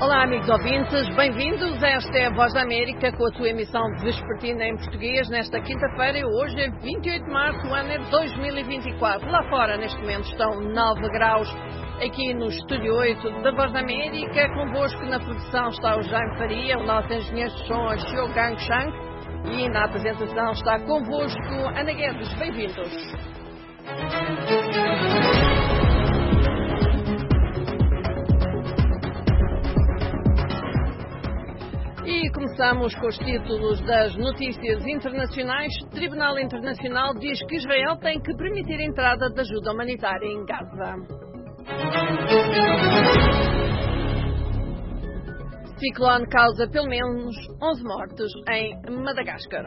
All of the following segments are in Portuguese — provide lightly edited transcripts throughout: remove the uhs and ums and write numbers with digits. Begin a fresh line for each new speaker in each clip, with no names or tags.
Olá, amigos ouvintes, bem-vindos. Esta é a Voz da América com a sua emissão vespertina em português nesta quinta-feira. Hoje é 28 de março, o ano é 2024. Lá fora, neste momento, estão 9 graus. Aqui no Estúdio 8 da Voz da América, convosco na produção está o Jaime Faria, o nosso engenheiro de som, a Xiu Gang Shang, e na apresentação está convosco Ana Guedes. Bem-vindos. E começamos com os títulos das notícias internacionais. O Tribunal Internacional diz que Israel tem que permitir a entrada de ajuda humanitária em Gaza. Ciclone causa pelo menos 11 mortes em Madagascar.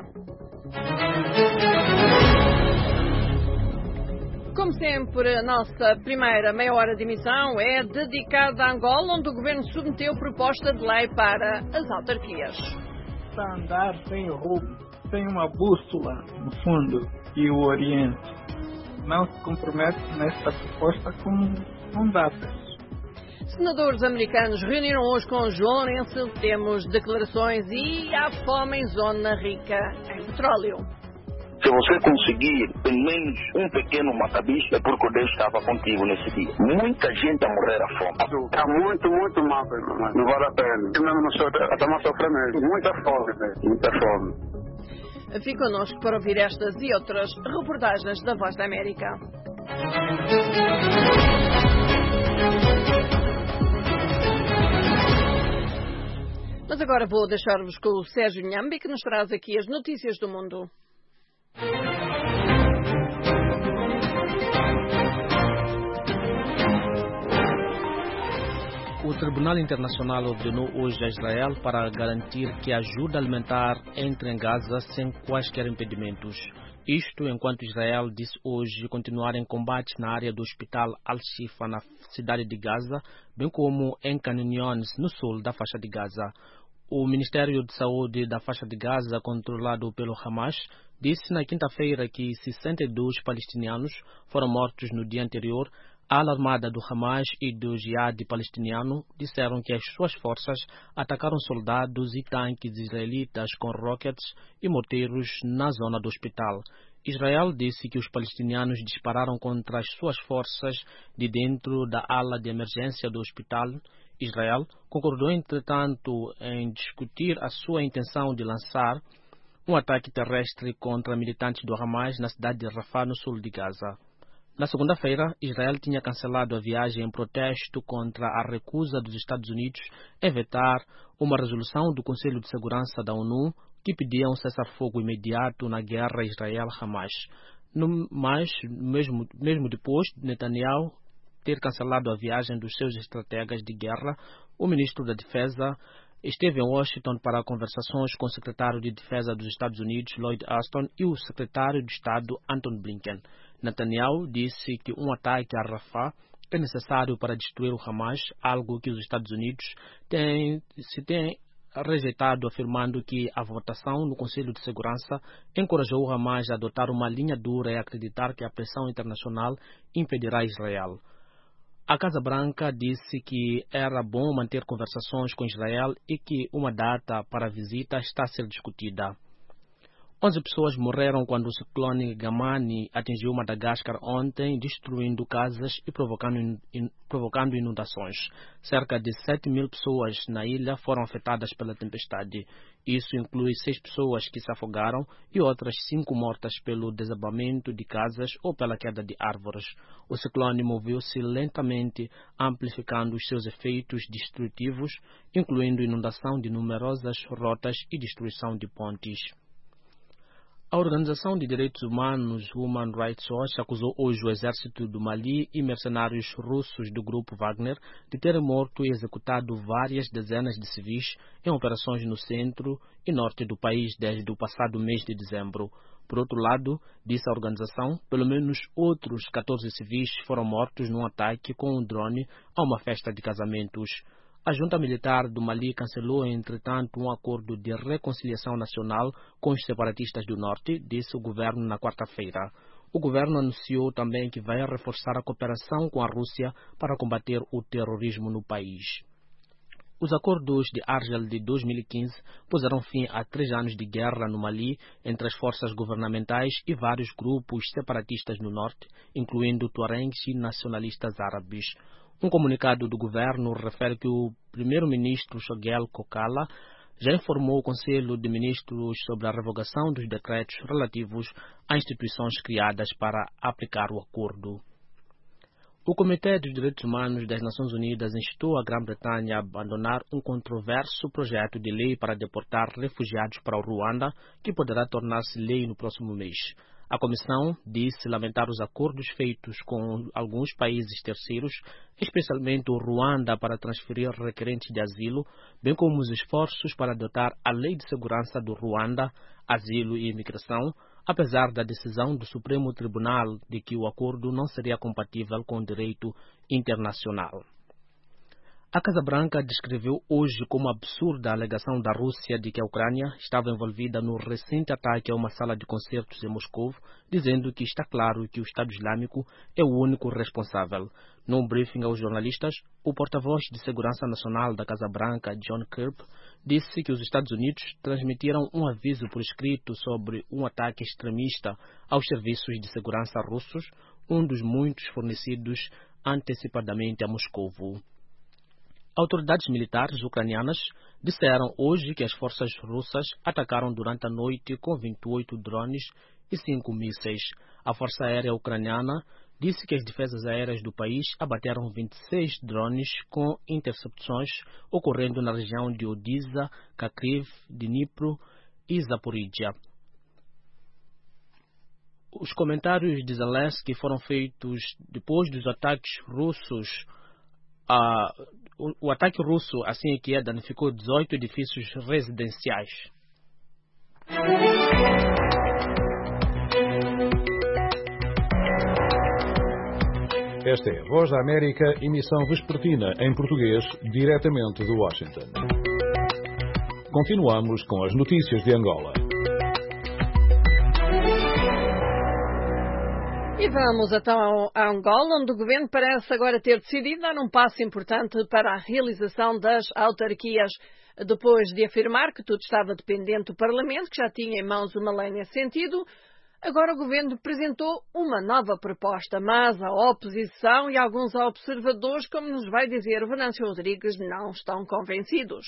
Como sempre, a nossa primeira meia hora de emissão é dedicada a Angola, onde o governo submeteu proposta de lei para as autarquias.
Para andar sem rumo, sem uma bússola no fundo e o Oriente. Não se compromete nesta proposta com datas.
Senadores americanos reuniram hoje com João Lourenço. Temos declarações e há fome em zona rica em petróleo.
Se você conseguir pelo menos um pequeno macabista, é porque Deus estava contigo nesse dia. Muita gente a morrer à fome.
Está muito mal, não vale a pena. Eu mesmo não sou, estamos sofrendo muita fome, muita fome.
Fique connosco para ouvir estas e outras reportagens da Voz da América. Mas agora vou deixar-vos com o Sérgio Nhambi, que nos traz aqui as notícias do mundo.
O Tribunal Internacional ordenou hoje a Israel para garantir que a ajuda alimentar entre em Gaza sem quaisquer impedimentos. Isto enquanto Israel disse hoje continuar em combate na área do Hospital Al-Shifa, na cidade de Gaza, bem como em Khan Younis, no sul da faixa de Gaza. O Ministério de Saúde da faixa de Gaza, controlado pelo Hamas, disse na quinta-feira que 62 palestinianos foram mortos no dia anterior. A ala armada do Hamas e do Jihad palestiniano disseram que as suas forças atacaram soldados e tanques israelitas com rockets e morteiros na zona do hospital. Israel disse que os palestinianos dispararam contra as suas forças de dentro da ala de emergência do hospital. Israel concordou, entretanto, em discutir a sua intenção de lançar um ataque terrestre contra militantes do Hamas na cidade de Rafah, no sul de Gaza. Na segunda-feira, Israel tinha cancelado a viagem em protesto contra a recusa dos Estados Unidos em vetar uma resolução do Conselho de Segurança da ONU que pedia um cessar-fogo imediato na guerra Israel-Hamas. Mas, mesmo depois de Netanyahu ter cancelado a viagem dos seus estrategas de guerra, o ministro da Defesa esteve em Washington para conversações com o secretário de Defesa dos Estados Unidos, Lloyd Austin, e o secretário de Estado, Anthony Blinken. Netanyahu disse que um ataque a Rafah é necessário para destruir o Hamas, algo que os Estados Unidos têm rejeitado, afirmando que a votação no Conselho de Segurança encorajou o Hamas a adotar uma linha dura e acreditar que a pressão internacional impedirá Israel. A Casa Branca disse que era bom manter conversações com Israel e que uma data para a visita está a ser discutida. 11 pessoas morreram quando o ciclone Gamani atingiu Madagascar ontem, destruindo casas e provocando inundações. Cerca de 7.000 pessoas na ilha foram afetadas pela tempestade. Isso inclui 6 pessoas que se afogaram e outras 5 mortas pelo desabamento de casas ou pela queda de árvores. O ciclone moveu-se lentamente, amplificando os seus efeitos destrutivos, incluindo inundação de numerosas rotas e destruição de pontes. A Organização de Direitos Humanos Human Rights Watch acusou hoje o exército do Mali e mercenários russos do grupo Wagner de terem morto e executado várias dezenas de civis em operações no centro e norte do país desde o passado mês de dezembro. Por outro lado, disse a organização, pelo menos outros 14 civis foram mortos num ataque com um drone a uma festa de casamentos. A junta militar do Mali cancelou, entretanto, um acordo de reconciliação nacional com os separatistas do norte, disse o governo na quarta-feira. O governo anunciou também que vai reforçar a cooperação com a Rússia para combater o terrorismo no país. Os acordos de Argel de 2015 puseram fim a 3 anos de guerra no Mali entre as forças governamentais e vários grupos separatistas no norte, incluindo tuaregs e nacionalistas árabes. Um comunicado do governo refere que o primeiro-ministro Choguel Kokala já informou o Conselho de Ministros sobre a revogação dos decretos relativos a instituições criadas para aplicar o acordo. O Comitê dos Direitos Humanos das Nações Unidas instou a Grã-Bretanha a abandonar um controverso projeto de lei para deportar refugiados para o Ruanda, que poderá tornar-se lei no próximo mês. A Comissão disse lamentar os acordos feitos com alguns países terceiros, especialmente o Ruanda, para transferir requerentes de asilo, bem como os esforços para adotar a Lei de Segurança do Ruanda, Asilo e Imigração, apesar da decisão do Supremo Tribunal de que o acordo não seria compatível com o direito internacional. A Casa Branca descreveu hoje como absurda a alegação da Rússia de que a Ucrânia estava envolvida no recente ataque a uma sala de concertos em Moscou, dizendo que está claro que o Estado Islâmico é o único responsável. Num briefing aos jornalistas, o porta-voz de Segurança Nacional da Casa Branca, John Kirby, disse que os Estados Unidos transmitiram um aviso por escrito sobre um ataque extremista aos serviços de segurança russos, um dos muitos fornecidos antecipadamente a Moscou. Autoridades militares ucranianas disseram hoje que as forças russas atacaram durante a noite com 28 drones e 5 mísseis. A Força Aérea Ucraniana disse que as defesas aéreas do país abateram 26 drones com intercepções ocorrendo na região de Odisa, Kharkiv, Dnipro e Zaporizhia. Os comentários de Zelensky foram feitos depois dos ataques russos. O ataque russo, assim é que é, danificou 18 edifícios residenciais.
Esta é a Voz da América, emissão vespertina em português, diretamente de Washington. Continuamos com as notícias de Angola.
E vamos então a Angola, onde o governo parece agora ter decidido dar um passo importante para a realização das autarquias. Depois de afirmar que tudo estava dependente do Parlamento, que já tinha em mãos uma lei nesse sentido, agora o governo apresentou uma nova proposta, mas a oposição e alguns observadores, como nos vai dizer o Venâncio Rodrigues, não estão convencidos.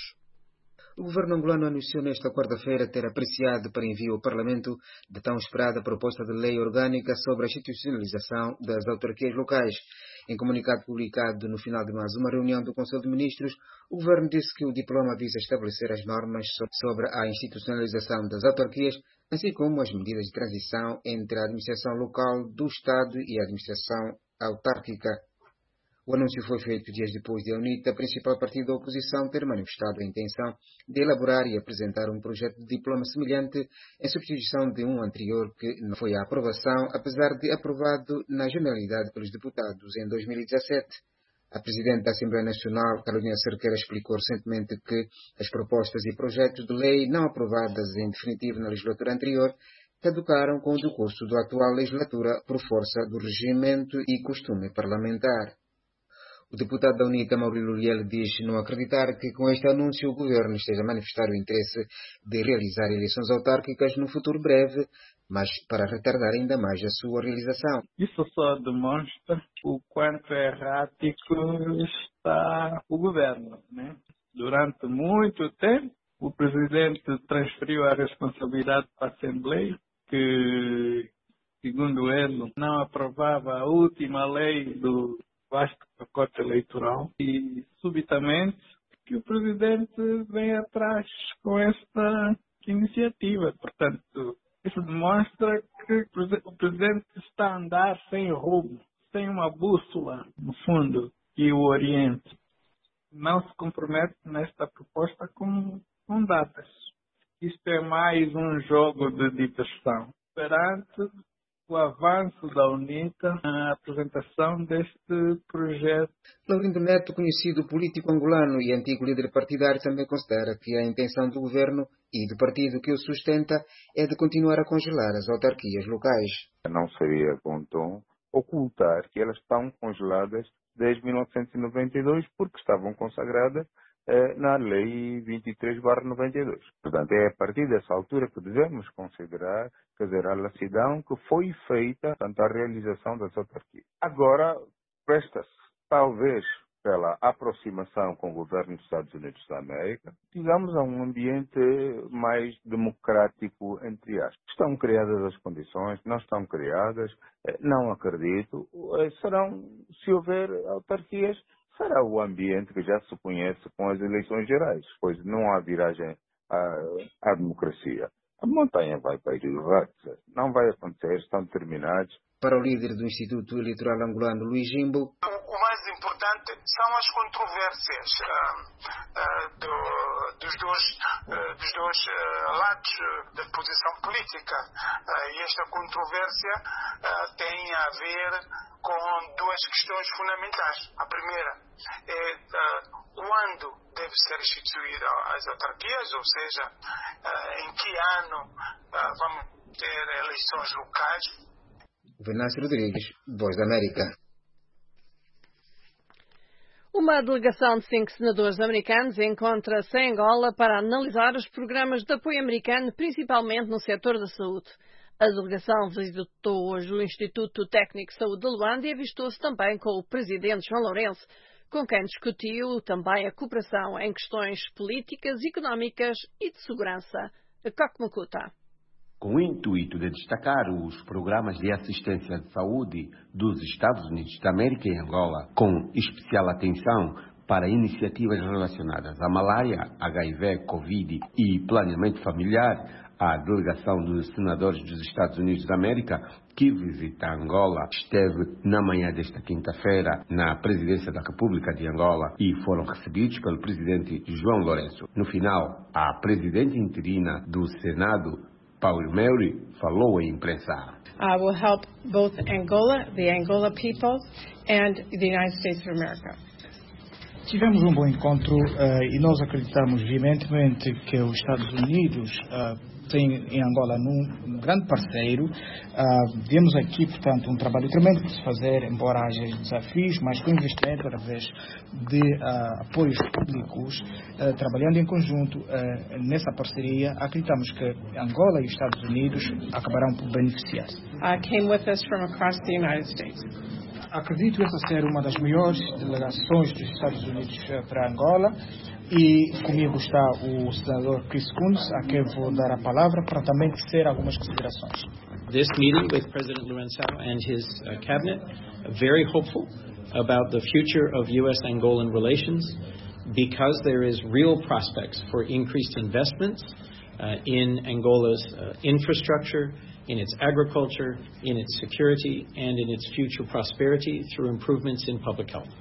O governo angolano anunciou nesta quarta-feira ter apreciado para envio ao Parlamento de tão esperada proposta de lei orgânica sobre a institucionalização das autarquias locais. Em comunicado publicado no final de mais uma reunião do Conselho de Ministros, o governo disse que o diploma visa estabelecer as normas sobre a institucionalização das autarquias, assim como as medidas de transição entre a administração local do Estado e a administração autárquica. O anúncio foi feito dias depois de a UNITA, principal partido da oposição, ter manifestado a intenção de elaborar e apresentar um projeto de diploma semelhante em substituição de um anterior que não foi à aprovação, apesar de aprovado na generalidade pelos deputados em 2017. A Presidente da Assembleia Nacional, Carolina Cerqueira, explicou recentemente que as propostas e projetos de lei não aprovadas em definitivo na legislatura anterior caducaram com o decurso da atual legislatura por força do regimento e costume parlamentar. O deputado da UNITA, Maurílio Liel, diz não acreditar que com este anúncio o governo esteja a manifestar o interesse de realizar eleições autárquicas no futuro breve, mas para retardar ainda mais a sua realização.
Isso só demonstra o quanto errático está o governo, né? Durante muito tempo, o presidente transferiu a responsabilidade para a Assembleia, que, segundo ele, não aprovava a última lei do vasto pacote eleitoral e, subitamente, que o presidente vem atrás com esta iniciativa. Portanto, isso demonstra que o presidente está a andar sem rumo, sem uma bússola, no fundo, e o oriente. Não se compromete nesta proposta com datas. Isto é mais um jogo de diversão. Perante o avanço da UNITA na apresentação deste projeto.
Laurindo Neto, conhecido político angolano e antigo líder partidário, também considera que a intenção do governo e do partido que o sustenta é de continuar a congelar as autarquias locais.
Não seria bom tom ocultar que elas estão congeladas desde 1992 porque estavam consagradas na Lei 23/92. Portanto, é a partir dessa altura que devemos considerar, quer dizer, a lacidão que foi feita, portanto, a realização das autarquias. Agora, presta-se, talvez, pela aproximação com o governo dos Estados Unidos da América, digamos, a um ambiente mais democrático, entre aspas. Estão criadas as condições, não estão criadas, não acredito. Serão, se houver autarquias, será o ambiente que já se conhece com as eleições gerais, pois não há viragem à democracia. A montanha vai cair do lado, não vai acontecer, estão determinados.
Para o líder do Instituto Eleitoral Angolano, Luís Jimbo,
o mais importante são as controvérsias dos dois lados da posição política. E esta controvérsia tem a ver com duas questões fundamentais. A primeira é quando deve ser instituída as autarquias, ou seja, em que ano vamos ter eleições locais.
Venâncio Rodrigues, Voz da América.
Uma delegação de 5 senadores americanos encontra-se em Angola para analisar os programas de apoio americano, principalmente no setor da saúde. A delegação visitou hoje o Instituto Técnico de Saúde de Luanda e avistou-se também com o presidente João Lourenço, com quem discutiu também a cooperação em questões políticas, económicas e de segurança. Kokmukuta.
Com o intuito de destacar os programas de assistência de saúde dos Estados Unidos da América e Angola, com especial atenção para iniciativas relacionadas à malária, HIV, Covid e planeamento familiar, a delegação dos senadores dos Estados Unidos da América, que visita Angola, esteve na manhã desta quinta-feira na presidência da República de Angola e foram recebidos pelo presidente João Lourenço. No final, a presidente interina do Senado, Paulo Meuri, falou à imprensa.
Will help both Angola, the Angola people, and the United States of America.
Tivemos bom encontro e nós acreditamos veementemente que os Estados Unidos tem em Angola um grande parceiro. Vemos aqui, portanto, um trabalho tremendo por se fazer, embora haja desafios, mas com investimento através de apoios públicos, trabalhando em conjunto nessa parceria, acreditamos que Angola e os Estados Unidos acabarão por beneficiar-se.
Came with us from across the United States.
Acredito essa ser uma das maiores delegações dos Estados Unidos para Angola e comigo está o senador Chris Coons, a quem vou dar a palavra para também tecer algumas considerações.
This meeting with President Lourenço and his cabinet, very hopeful about the future of U.S.-Angolan relations because there is real prospects for increased investments in Angola's infrastructure, in its agriculture, in its security, and in its future prosperity through improvements in public health.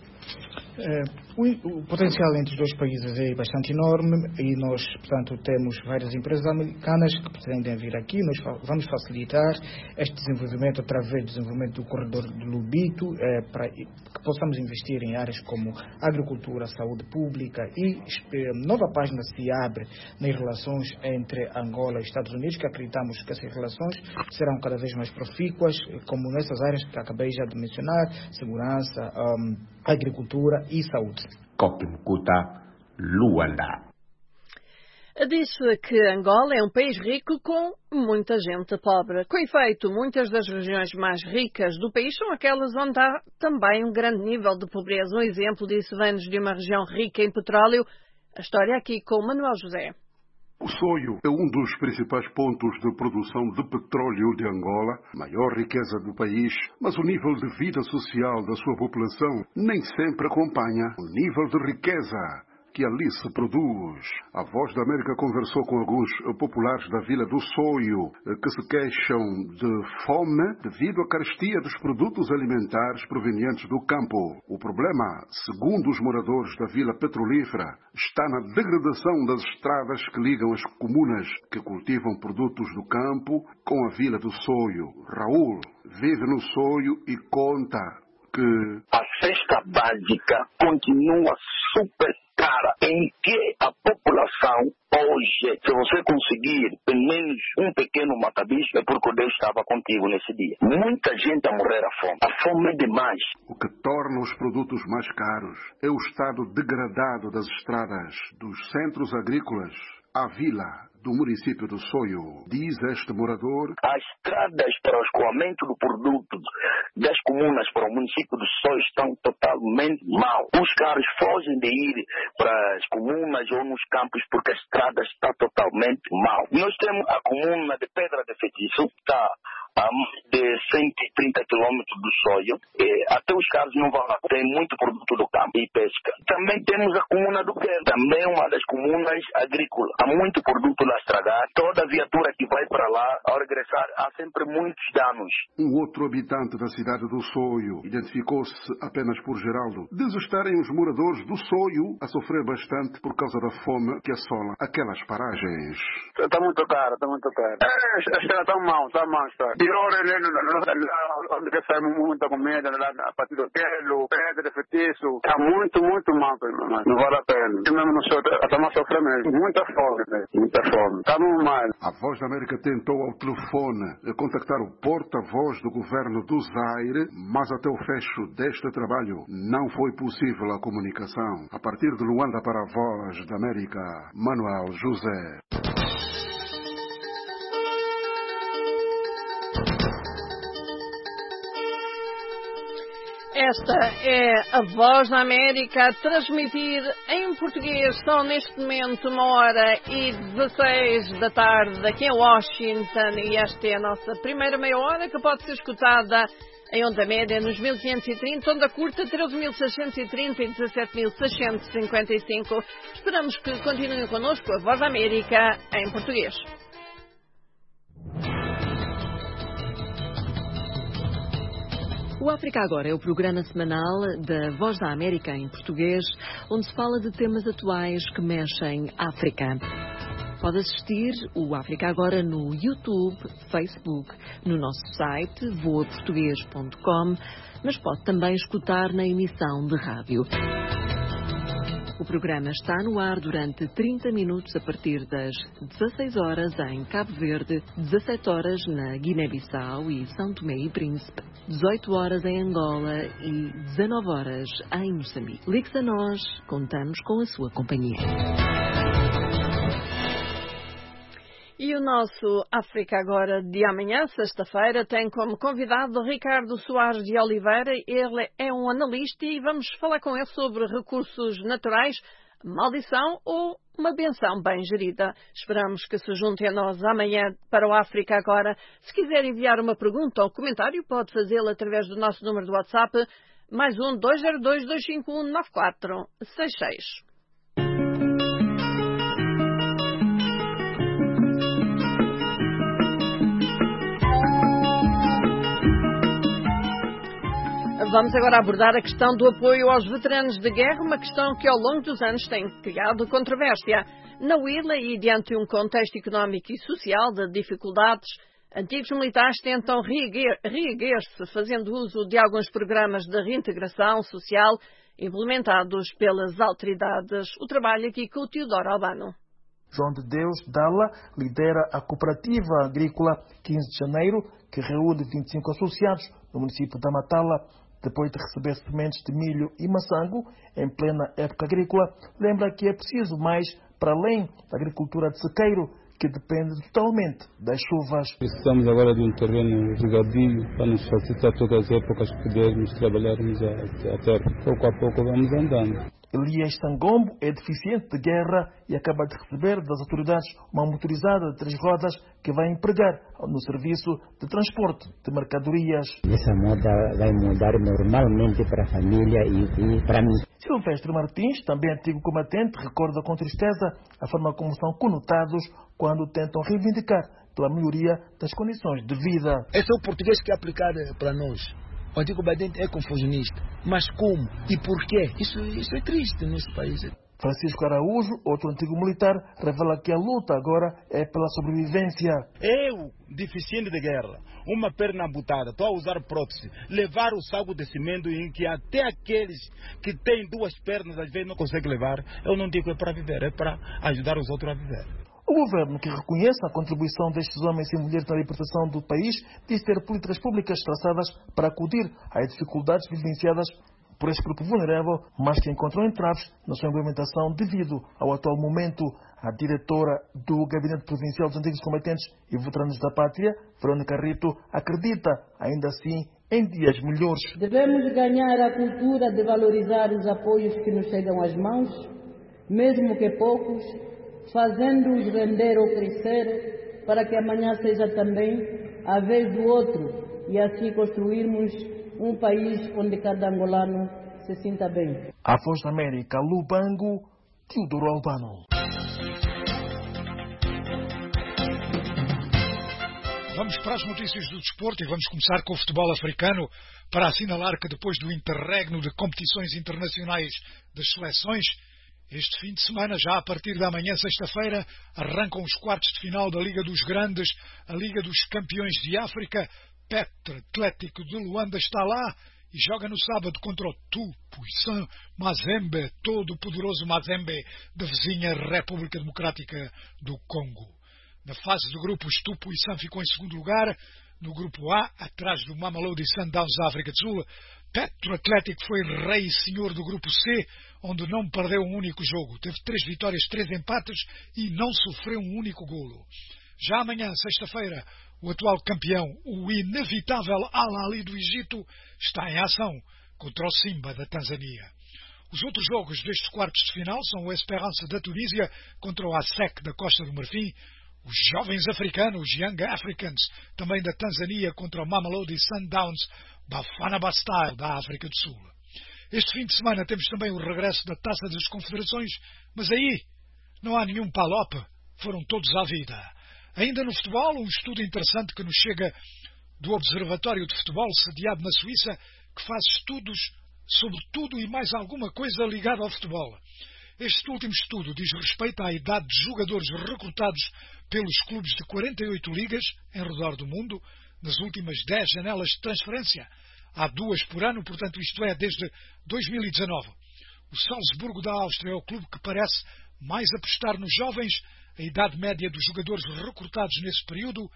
O potencial entre os dois países é bastante enorme e nós, portanto, temos várias empresas americanas que pretendem vir aqui. Nós vamos facilitar este desenvolvimento através do desenvolvimento do corredor de Lubito, para que possamos investir em áreas como agricultura, saúde pública e nova página se abre nas relações entre Angola e Estados Unidos, que acreditamos que essas relações serão cada vez mais profícuas, como nessas áreas que acabei já de mencionar, segurança, agricultura e saúde.
Kokmukuta, Luanda.
Disse que Angola é um país rico com muita gente pobre. Com efeito, muitas das regiões mais ricas do país são aquelas onde há também um grande nível de pobreza. Um exemplo disso vem-nos de uma região rica em petróleo. A história aqui com Manuel José.
O Soio é um dos principais pontos de produção de petróleo de Angola, maior riqueza do país, mas o nível de vida social da sua população nem sempre acompanha o nível de riqueza que ali se produz. A Voz da América conversou com alguns populares da Vila do Soio que se queixam de fome devido à carestia dos produtos alimentares provenientes do campo. O problema, segundo os moradores da Vila Petrolífera, está na degradação das estradas que ligam as comunas que cultivam produtos do campo com a Vila do Soio. Raul vive no Soio e conta que
a cesta básica continua super cara em que a população hoje, se você conseguir pelo menos um pequeno macabis, é porque Deus estava contigo nesse dia. Muita gente a morrer à fome. A fome é demais.
O que torna os produtos mais caros é o estado degradado das estradas, dos centros agrícolas, à vila do município do Soio. Diz este morador:
as estradas para o escoamento do produto das comunas para o município do Soio estão totalmente mal. Os carros fogem de ir para as comunas ou nos campos porque a estrada está totalmente mal. Nós temos a comuna de Pedra de Feitiço, que está a mais de 130 quilômetros do Soio. Até os carros não vão lá. Tem muito produto do campo e pesca. Também temos a comuna do Quero, também uma das comunas agrícolas. Há muito produto lá estragado. Toda viatura que vai para lá, ao regressar, há sempre muitos danos.
Um outro habitante da cidade do Soio identificou-se apenas por Geraldo. Diz estarem os moradores do Soio a sofrer bastante por causa da fome que assola aquelas paragens.
Está muito caro, está muito caro. A estrada está mal, está mal. Pior onde que sai muita comida, a partir do Quero, Pedra de Feitiço. Está muito, muito mal, não vale a pena. Eu mesmo não sou, estamos sofrendo mesmo. Muita fome, muita fome. Está muito mal.
A Voz da América tentou ao telefone contactar o porta-voz do governo do Zaire, mas até o fecho deste trabalho não foi possível a comunicação. A partir de Luanda para a Voz da América, Manuel José.
Esta é a Voz da América a transmitir em português. São neste momento 1h16 da tarde aqui em Washington e esta é a nossa primeira meia hora que pode ser escutada em onda média nos 1530, onda curta 13.630 e 17.655. Esperamos que continuem connosco a Voz da América em português.
O África Agora é o programa semanal da Voz da América em português, onde se fala de temas atuais que mexem África. Pode assistir o África Agora no YouTube, Facebook, no nosso site voaportugues.com, mas pode também escutar na emissão de rádio. O programa está no ar durante 30 minutos a partir das 16 horas em Cabo Verde, 17 horas na Guiné-Bissau e São Tomé e Príncipe, 18 horas em Angola e 19 horas em Moçambique. Ligue-se a nós, contamos com a sua companhia.
E o nosso África Agora de amanhã, sexta-feira, tem como convidado Ricardo Soares de Oliveira. Ele é um analista e vamos falar com ele sobre recursos naturais, maldição ou uma benção bem gerida. Esperamos que se juntem a nós amanhã para o África Agora. Se quiser enviar uma pergunta ou comentário, pode fazê-lo através do nosso número de WhatsApp, +1 202 251 9466. Vamos agora abordar a questão do apoio aos veteranos de guerra, uma questão que ao longo dos anos tem criado controvérsia. Na Huila e diante de um contexto económico e social de dificuldades, antigos militares tentam reerguer-se, fazendo uso de alguns programas de reintegração social implementados pelas autoridades. O trabalho aqui com o Teodoro Albano.
João de Deus Dalla lidera a Cooperativa Agrícola 15 de Janeiro, que reúne 25 associados no município da Matala. Depois de receber sementes de milho e maçango em plena época agrícola, lembra que é preciso mais para além da agricultura de sequeiro, que depende totalmente das chuvas.
Precisamos agora de um terreno regadio para nos facilitar todas as épocas podermos trabalharmos a terra. Pouco a pouco vamos andando.
Elias Sangombo é deficiente de guerra e acaba de receber das autoridades uma motorizada de 3 rodas que vai empregar no serviço de transporte de mercadorias.
Essa moda vai mudar normalmente para a família e para mim.
Silvestre Martins, também antigo combatente, recorda com tristeza a forma como são conotados quando tentam reivindicar pela melhoria das condições de vida.
Esse é o português que é aplicado para nós. O antigo combatente é confusionista. Mas como? E porquê? Isso é triste nesse país.
Francisco Araújo, outro antigo militar, revela que a luta agora é pela sobrevivência.
Eu, deficiente de guerra, uma perna amputada, estou a usar prótese, levar o saco de cimento em que até aqueles que têm 2 pernas às vezes não conseguem levar, eu não digo que é para viver, é para ajudar os outros a viver.
O governo, que reconhece a contribuição destes homens e mulheres na libertação do país, diz ter políticas públicas traçadas para acudir às dificuldades vivenciadas por este grupo vulnerável, mas que encontram entraves na sua implementação devido ao atual momento. A diretora do Gabinete Provincial dos Antigos Combatentes e Veteranos da Pátria, Verônica Rito, acredita, ainda assim, em dias melhores.
Devemos ganhar a cultura de valorizar os apoios que nos chegam às mãos, mesmo que poucos, fazendo-os render ou crescer, para que amanhã seja também a vez do outro e assim construirmos um país onde cada angolano se sinta bem.
A Voz da América, Lubango, Teodoro Albano.
Vamos para as notícias do desporto e vamos começar com o futebol africano para assinalar que depois do interregno de competições internacionais das seleções, este fim de semana, já a partir da manhã, sexta-feira, arrancam os quartos de final da Liga dos Grandes, a Liga dos Campeões de África. Petro Atlético de Luanda está lá e joga no sábado contra o Tout-Puissant Mazembe, todo poderoso Mazembe, da vizinha República Democrática do Congo. Na fase de grupos, Tout-Puissant ficou em segundo lugar. No grupo A, atrás do Mamelodi Sundowns da África do Sul, Petro Atlético foi rei e senhor do grupo C, onde não perdeu um único jogo. Teve 3 vitórias, 3 empates e não sofreu um único golo. Já amanhã, sexta-feira, o atual campeão, o inevitável Al-Ahly do Egito, está em ação contra o Simba da Tanzânia. Os outros jogos destes quartos de final são o Esperance da Tunísia contra o ASEC da Costa do Marfim, os jovens africanos, os Young Africans, também da Tanzânia, contra o Mamelodi Sundowns Bafana Bastille da África do Sul. Este fim de semana temos também o regresso da Taça das Confederações, mas aí não há nenhum palope, foram todos à vida. Ainda no futebol, um estudo interessante que nos chega do Observatório de Futebol, sediado na Suíça, que faz estudos sobre tudo e mais alguma coisa ligada ao futebol. Este último estudo diz respeito à idade de jogadores recrutados pelos clubes de 48 ligas em redor do mundo nas últimas 10 janelas de transferência. Há 2 por ano, portanto isto é, desde 2019. O Salzburgo da Áustria é o clube que parece mais apostar nos jovens. A idade média dos jogadores recrutados nesse período,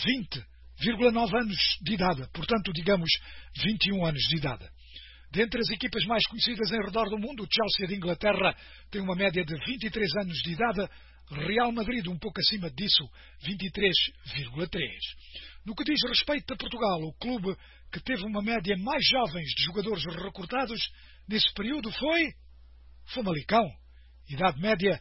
20,9 anos de idade, portanto, digamos, 21 anos de idade. Dentre as equipas mais conhecidas em redor do mundo, o Chelsea de Inglaterra tem uma média de 23 anos de idade, Real Madrid um pouco acima disso, 23,3. No que diz respeito a Portugal, o clube que teve uma média mais jovens de jogadores recrutados nesse período foi Famalicão, idade média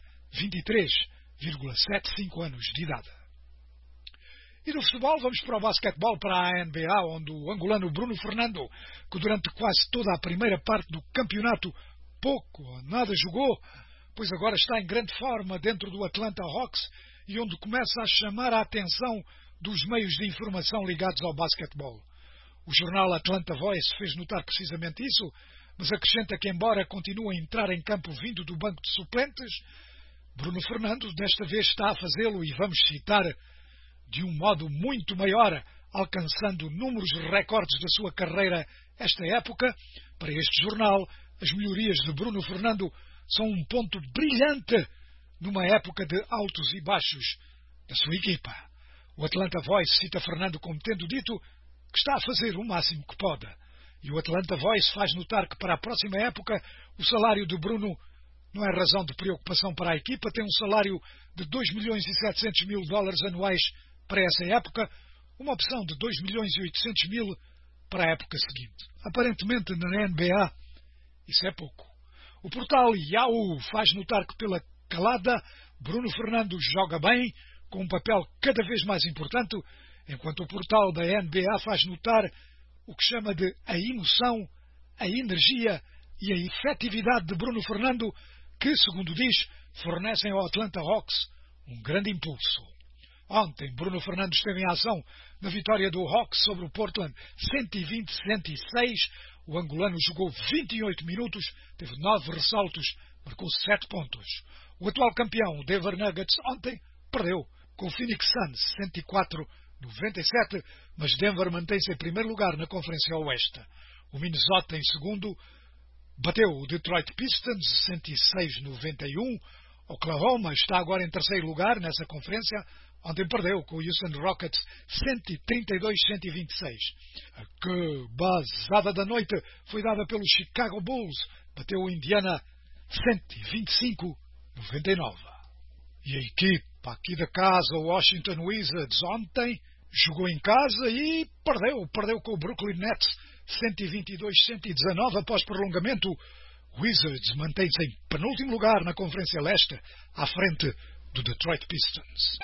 23,75 anos de idade. E do futebol vamos para o basquetebol, para a NBA, onde o angolano Bruno Fernando, que durante quase toda a primeira parte do campeonato pouco ou nada jogou, pois agora está em grande forma dentro do Atlanta Hawks e onde começa a chamar a atenção dos meios de informação ligados ao basquetebol. O jornal Atlanta Voice fez notar precisamente isso, mas acrescenta que, embora continue a entrar em campo vindo do banco de suplentes, Bruno Fernando desta vez está a fazê-lo, e vamos citar, de um modo muito maior, alcançando números recordes da sua carreira esta época. Para este jornal, as melhorias de Bruno Fernando são um ponto brilhante numa época de altos e baixos da sua equipa. O Atlanta Voice cita Fernando como tendo dito que está a fazer o máximo que pode. E o Atlanta Voice faz notar que para a próxima época o salário de Bruno não é razão de preocupação para a equipa. Tem um salário de 2 milhões e 700 mil dólares anuais para essa época, uma opção de 2 milhões e 800 mil para a época seguinte. Aparentemente na NBA isso é pouco. O portal Yahoo faz notar que pela calada Bruno Fernando joga bem, com um papel cada vez mais importante, enquanto o portal da NBA faz notar o que chama de a emoção, a energia e a efetividade de Bruno Fernando, que, segundo diz, fornecem ao Atlanta Hawks um grande impulso. Ontem, Bruno Fernando esteve em ação na vitória do Hawks sobre o Portland 120-106. O angolano jogou 28 minutos, teve 9 ressaltos, marcou 7 pontos. O atual campeão, o Denver Nuggets, ontem perdeu com o Phoenix Suns 104-97, mas Denver mantém-se em primeiro lugar na Conferência Oeste. O Minnesota, em segundo, bateu o Detroit Pistons 106-91. Oklahoma está agora em terceiro lugar nessa conferência. Ontem perdeu com o Houston Rockets 132-126. A que basada da noite foi dada pelo Chicago Bulls. Bateu o Indiana 125-99. E a equipa aqui da casa, o Washington Wizards, ontem jogou em casa e perdeu com o Brooklyn Nets 122-119 após prolongamento. Wizards mantém-se em penúltimo lugar na Conferência Leste, à frente do Detroit Pistons.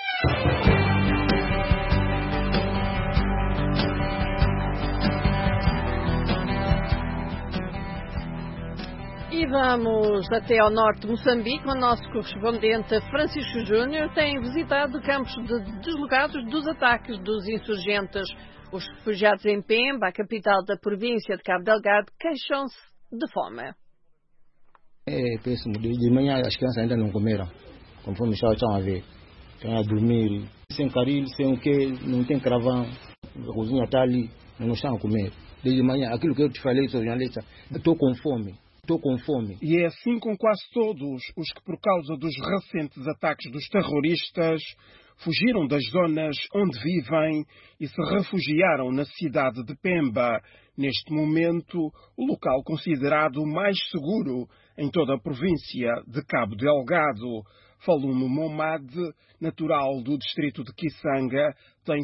E vamos até ao norte de Moçambique. O nosso correspondente Francisco Júnior tem visitado campos deslocados dos ataques dos insurgentes. Os refugiados em Pemba, a capital da província de Cabo Delgado, queixam-se de fome.
É péssimo. De manhã as crianças ainda não comeram, conforme estão a ver. Estão a dormir, sem caril, sem o quê, não tem carvão. A cozinha está ali, não estão a comer. Desde manhã, aquilo que eu te falei, jornalista, estou com fome.
E é assim com quase todos os que, por causa dos recentes ataques dos terroristas, fugiram das zonas onde vivem e se refugiaram na cidade de Pemba, neste momento o local considerado mais seguro em toda a província de Cabo Delgado. Falume Momad, natural do distrito de Kisanga, tem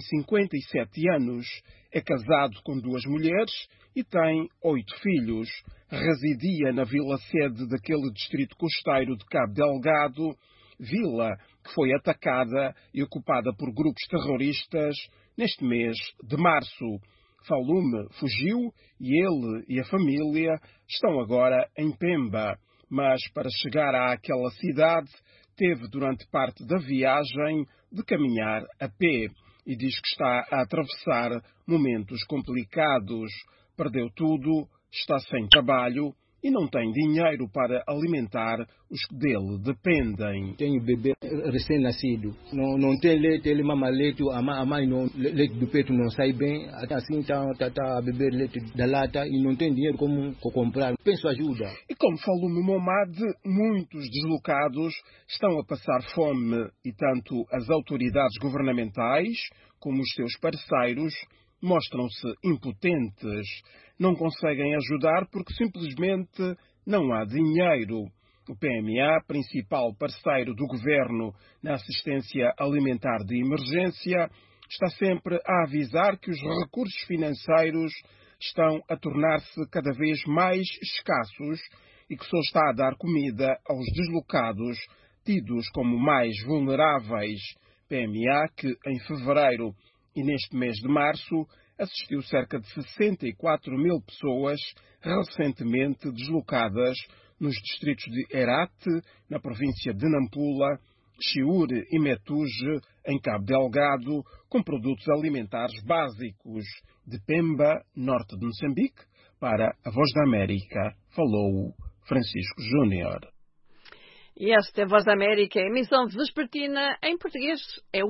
57 anos, é casado com 2 mulheres e tem 8 filhos. Residia na vila-sede daquele distrito costeiro de Cabo Delgado, vila que foi atacada e ocupada por grupos terroristas neste mês de março. Falume fugiu e ele e a família estão agora em Pemba, mas para chegar àquela cidade teve durante parte da viagem de caminhar a pé e diz que está a atravessar momentos complicados. Perdeu tudo, está sem trabalho e não tem dinheiro para alimentar os que dele dependem.
Tenho bebê recém-nascido, não tem leite, ele mama leite, a mãe leite do peito não sai bem, assim está a beber leite da lata e não tem dinheiro como comprar. Penso ajuda.
E como falou no Momad, muitos deslocados estão a passar fome e tanto as autoridades governamentais como os seus parceiros mostram-se impotentes. Não conseguem ajudar porque simplesmente não há dinheiro. O PMA, principal parceiro do governo na assistência alimentar de emergência, está sempre a avisar que os recursos financeiros estão a tornar-se cada vez mais escassos e que só está a dar comida aos deslocados tidos como mais vulneráveis. PMA que, em fevereiro e neste mês de março, assistiu cerca de 64 mil pessoas recentemente deslocadas nos distritos de Herat, na província de Nampula, Chiure e Metuge, em Cabo Delgado, com produtos alimentares básicos. De Pemba, norte de Moçambique, para a Voz da América, falou Francisco Júnior.
E esta é a Voz da América, a emissão vespertina em português é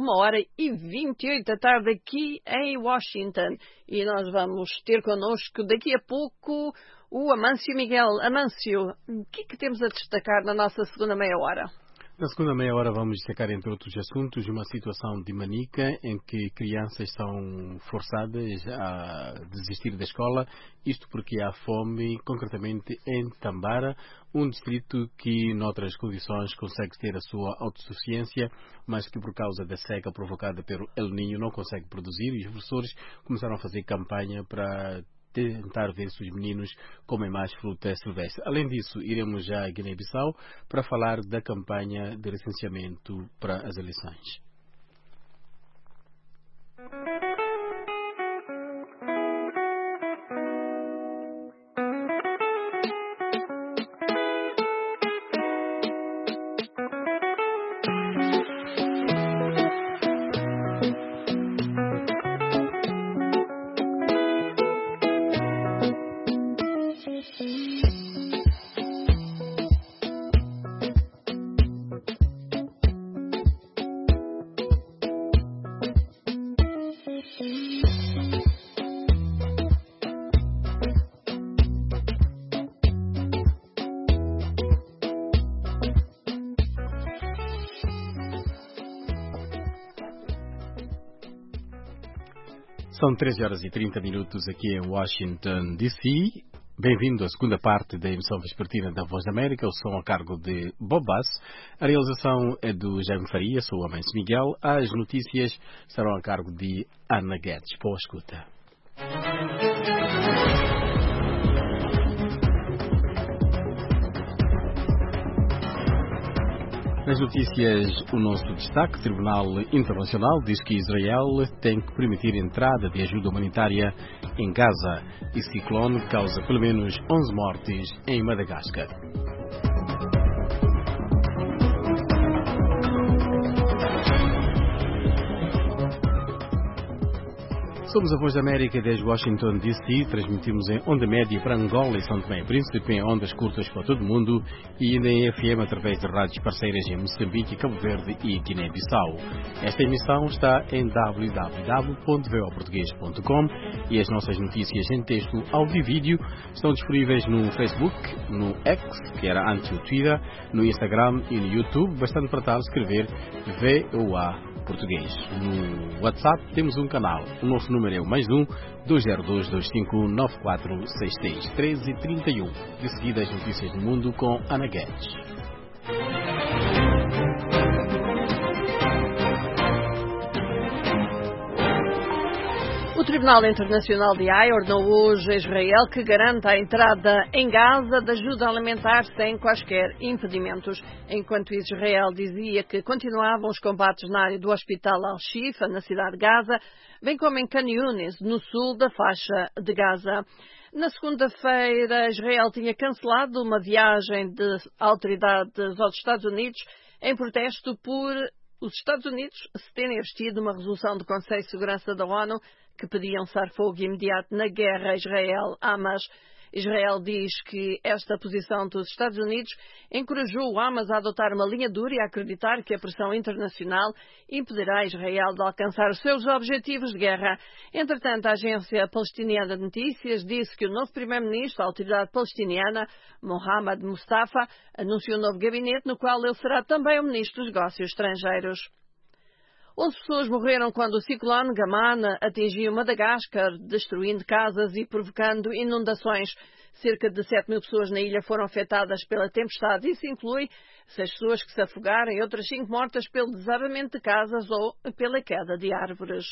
1h28 da tarde aqui em Washington. E nós vamos ter connosco daqui a pouco o Amâncio Miguel. Amâncio, o que é que temos a destacar na nossa segunda meia hora?
Na segunda meia hora vamos destacar, entre outros assuntos, uma situação de Manica em que crianças são forçadas a desistir da escola, isto porque há fome, concretamente em Tambara, um distrito que, noutras condições, consegue ter a sua autossuficiência, mas que por causa da seca provocada pelo El Niño não consegue produzir, e os professores começaram a fazer campanha para tentar ver se os meninos comem mais fruta silvestre. Além disso, iremos já a Guiné-Bissau para falar da campanha de recenseamento para as eleições. São 13h30 aqui em Washington, D.C. Bem-vindo à segunda parte da emissão vespertina da Voz da América. O som a cargo de Bob Bass. A realização é do Jaime Faria, sou o Amancio Miguel. As notícias serão a cargo de Ana Guedes. Boa escuta. Nas notícias, o nosso destaque: o Tribunal Internacional diz que Israel tem que permitir a entrada de ajuda humanitária em Gaza e ciclone causa pelo menos 11 mortes em Madagascar. Somos a Voz da América desde Washington, D.C. Transmitimos em onda média para Angola e São Tomé e Príncipe, em ondas curtas para todo o mundo e ainda em FM através de rádios parceiras em Moçambique, Cabo Verde e Guiné-Bissau. Esta emissão está em www.voportugues.com e as nossas notícias em texto, áudio e vídeo estão disponíveis no Facebook, no X, que era antes o Twitter, no Instagram e no YouTube, bastante para tal escrever VOA Português. No WhatsApp temos um canal. O nosso número é o +1 202 251 9463 13h31. De seguida as notícias do mundo com Ana Guedes.
O Tribunal Internacional de Haia ordenou hoje a Israel que garanta a entrada em Gaza de ajuda alimentar sem quaisquer impedimentos. Enquanto Israel dizia que continuavam os combates na área do Hospital Al-Shifa, na cidade de Gaza, bem como em Khan Yunis, no sul da faixa de Gaza. Na segunda-feira, Israel tinha cancelado uma viagem de autoridades aos Estados Unidos em protesto por os Estados Unidos se terem abstido uma resolução do Conselho de Segurança da ONU que pediam cessar-fogo imediato na guerra Israel-Hamas. Israel diz que esta posição dos Estados Unidos encorajou o Hamas a adotar uma linha dura e a acreditar que a pressão internacional impedirá Israel de alcançar os seus objetivos de guerra. Entretanto, a agência palestiniana de notícias disse que o novo primeiro-ministro da autoridade palestiniana, Mohamed Mustafa, anunciou um novo gabinete no qual ele será também o ministro dos Negócios Estrangeiros. 11 pessoas morreram quando o ciclone Gaman atingiu Madagascar, destruindo casas e provocando inundações. Cerca de 7.000 pessoas na ilha foram afetadas pela tempestade. Isso inclui 6 pessoas que se afogaram e outras 5 mortas pelo desabamento de casas ou pela queda de árvores.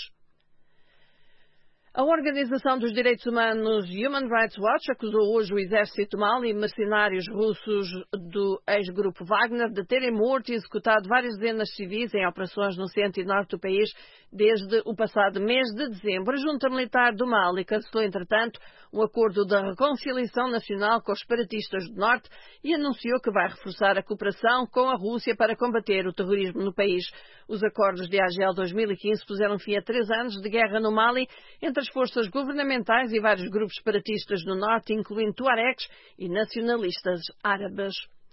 A Organização dos Direitos Humanos Human Rights Watch acusou hoje o exército do Mali e mercenários russos do ex-grupo Wagner de terem morto e executado várias dezenas de civis em operações no centro e norte do país desde o passado mês de dezembro. A junta militar do Mali cancelou, entretanto, um acordo de reconciliação nacional com os separatistas do norte e anunciou que vai reforçar a cooperação com a Rússia para combater o terrorismo no país. Os acordos de Argel 2015 puseram fim a 3 anos de guerra no Mali entre as forças governamentais e vários grupos separatistas no norte, incluindo tuaregs e nacionalistas árabes.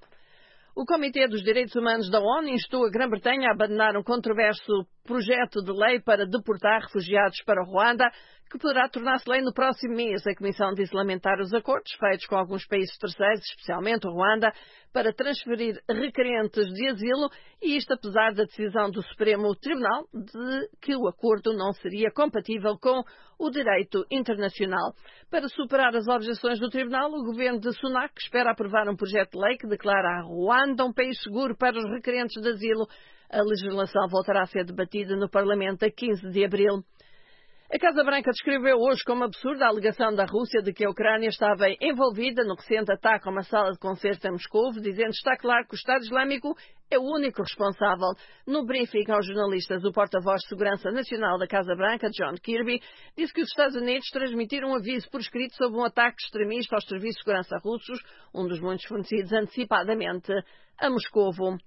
O Comitê dos Direitos Humanos da ONU instou a Grã-Bretanha a abandonar um controverso projeto de lei para deportar refugiados para o Ruanda, que poderá tornar-se lei no próximo mês. A Comissão disse lamentar os acordos feitos com alguns países terceiros, especialmente o Ruanda, para transferir requerentes de asilo, e isto apesar da decisão do Supremo Tribunal de que o acordo não seria compatível com o direito internacional. Para superar as objeções do Tribunal, o governo de Sunak espera aprovar um projeto de lei que declara a Ruanda um país seguro para os requerentes de asilo. A legislação voltará a ser debatida no Parlamento a 15 de abril. A Casa Branca descreveu hoje como absurda a alegação da Rússia de que a Ucrânia estava envolvida no recente ataque a uma sala de concertos em Moscou, dizendo que está claro que o Estado Islâmico é o único responsável. No briefing aos jornalistas, o porta-voz de Segurança Nacional da Casa Branca, John Kirby, disse que os Estados Unidos transmitiram um aviso por escrito sobre um ataque extremista aos serviços de segurança russos, um dos muitos fornecidos antecipadamente a Moscovo.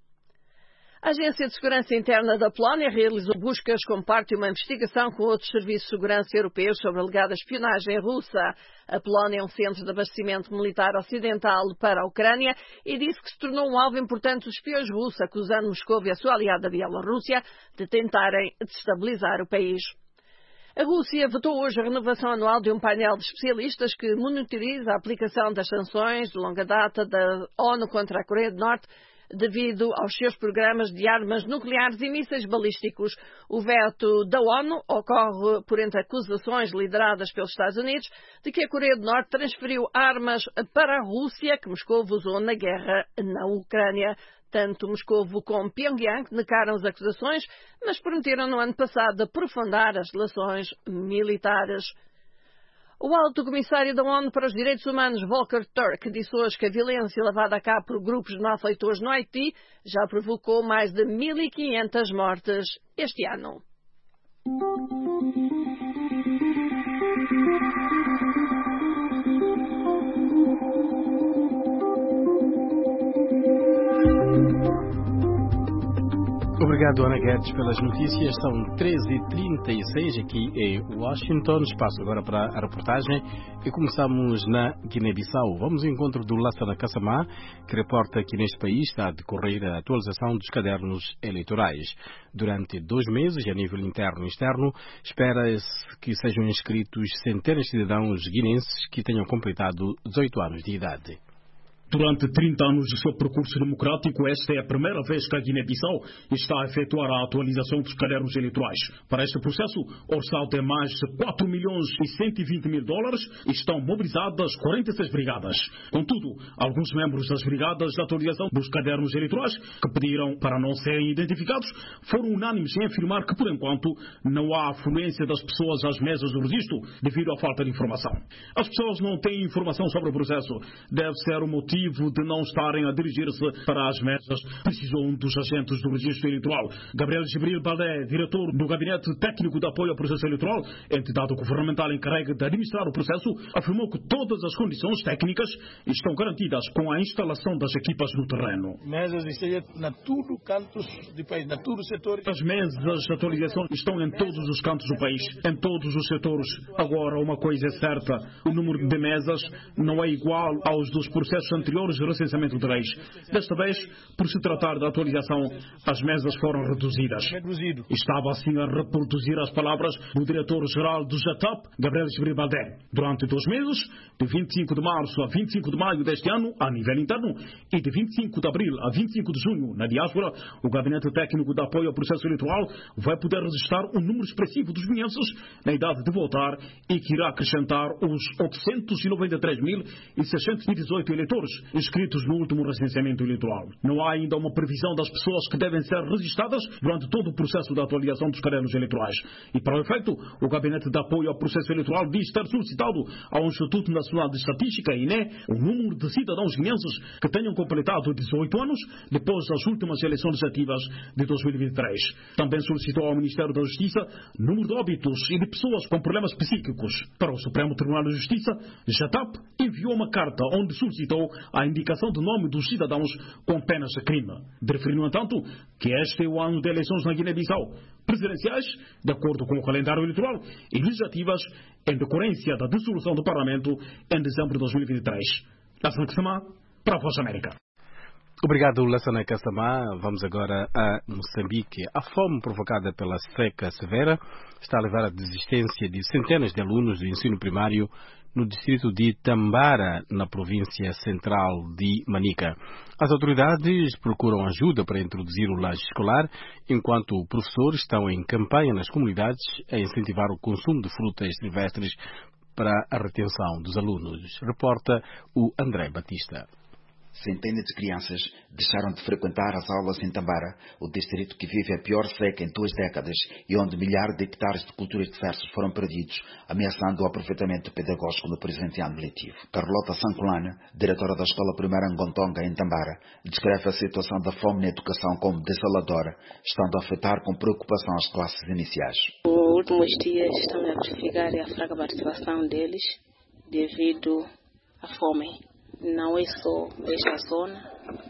A Agência de Segurança Interna da Polónia realizou buscas como parte de uma investigação com outros serviços de segurança europeus sobre a alegada espionagem russa. A Polónia é um centro de abastecimento militar ocidental para a Ucrânia e disse que se tornou um alvo importante dos espiões russos, acusando Moscou e a sua aliada Bielorrússia de tentarem destabilizar o país. A Rússia votou hoje a renovação anual de um painel de especialistas que monitoriza a aplicação das sanções de longa data da ONU contra a Coreia do Norte, devido aos seus programas de armas nucleares e mísseis balísticos. O veto da ONU ocorre por entre acusações lideradas pelos Estados Unidos de que a Coreia do Norte transferiu armas para a Rússia que Moscou usou na guerra na Ucrânia. Tanto Moscou como Pyongyang negaram as acusações, mas prometeram no ano passado aprofundar as relações militares. O alto comissário da ONU para os Direitos Humanos, Volker Turk, disse hoje que a violência levada a cabo por grupos de malfeitores no Haiti já provocou mais de 1.500 mortes este ano.
Obrigado, Ana Guedes, pelas notícias. São 13h36 aqui em Washington. Espaço agora para a reportagem e começamos na Guiné-Bissau. Vamos ao encontro do Lassana Kassamá, que reporta que neste país está a decorrer a atualização dos cadernos eleitorais. Durante 2 meses, a nível interno e externo, espera-se que sejam inscritos centenas de cidadãos guinenses que tenham completado 18 anos de idade.
Durante 30 anos de seu percurso democrático, esta é a primeira vez que a Guiné-Bissau está a efetuar a atualização dos cadernos eleitorais. Para este processo, orçado é mais de 4 milhões e 120 mil dólares e estão mobilizadas 46 brigadas. Contudo, alguns membros das brigadas de atualização dos cadernos eleitorais, que pediram para não serem identificados, foram unânimes em afirmar que, por enquanto, não há afluência das pessoas às mesas do registro devido à falta de informação. As pessoas não têm informação sobre o processo. Deve ser o motivo de não estarem a dirigir-se para as mesas, precisou um dos agentes do registro eleitoral. Gabriel Gibril Baldé, diretor do Gabinete Técnico de Apoio ao Processo Eleitoral, entidade governamental encarregue de administrar o processo, afirmou que todas as condições técnicas estão garantidas com a instalação das equipas no terreno.
Mesas na tudo cantos do país, na todos os setores.
As mesas de atualização estão em todos os cantos do país, em todos os setores. Agora, uma coisa é certa, o número de mesas não é igual aos dos processos anteriores de recenseamento de leis. Desta vez, por se tratar da atualização, as mesas foram reduzidas. Estava assim a reproduzir as palavras do diretor-geral do JATAP, Gabriel Gibril Baldé. Durante 2 meses, de 25 de março a 25 de maio deste ano, a nível interno, e de 25 de abril a 25 de junho, na diáspora, o Gabinete Técnico de Apoio ao Processo Eleitoral vai poder registrar um número expressivo dos guineenses na idade de votar e que irá acrescentar os 893.618 eleitores inscritos no último recenseamento eleitoral. Não há ainda uma previsão das pessoas que devem ser registradas durante todo o processo de atualização dos cadernos eleitorais. E, para o efeito, o Gabinete de Apoio ao Processo Eleitoral diz ter solicitado ao Instituto Nacional de Estatística, INE, o número de cidadãos guineenses que tenham completado 18 anos depois das últimas eleições legislativas de 2023. Também solicitou ao Ministério da Justiça número de óbitos e de pessoas com problemas psíquicos. Para o Supremo Tribunal de Justiça, JATAP enviou uma carta onde solicitou a indicação do nome dos cidadãos com penas de crime. De referir, no entanto, que este é o ano de eleições na Guiné-Bissau, presidenciais, de acordo com o calendário eleitoral, e legislativas, em decorrência da dissolução do Parlamento em dezembro de 2023. Lassana Kassamá, para a Voz da América.
Obrigado, Lassana Kassamá. Vamos agora a Moçambique. A fome provocada pela seca severa está a levar à desistência de centenas de alunos do ensino primário no distrito de Tambara, na província central de Manica. As autoridades procuram ajuda para introduzir o lanche escolar, enquanto professores estão em campanha nas comunidades a incentivar o consumo de frutas silvestres para a retenção dos alunos. Reporta o André Batista.
Centenas de crianças deixaram de frequentar as aulas em Tambara, o distrito que vive a pior seca em 2 décadas e onde milhares de hectares de culturas diversas foram perdidos, ameaçando o aproveitamento pedagógico no presente ano letivo. Carlota Sancolana, diretora da Escola Primária Ngontonga em Tambara, descreve a situação da fome na educação como desoladora, estando a afetar com preocupação as classes iniciais.
Nos últimos dias estamos a verificar a fraca participação deles devido à fome. Não é só esta zona,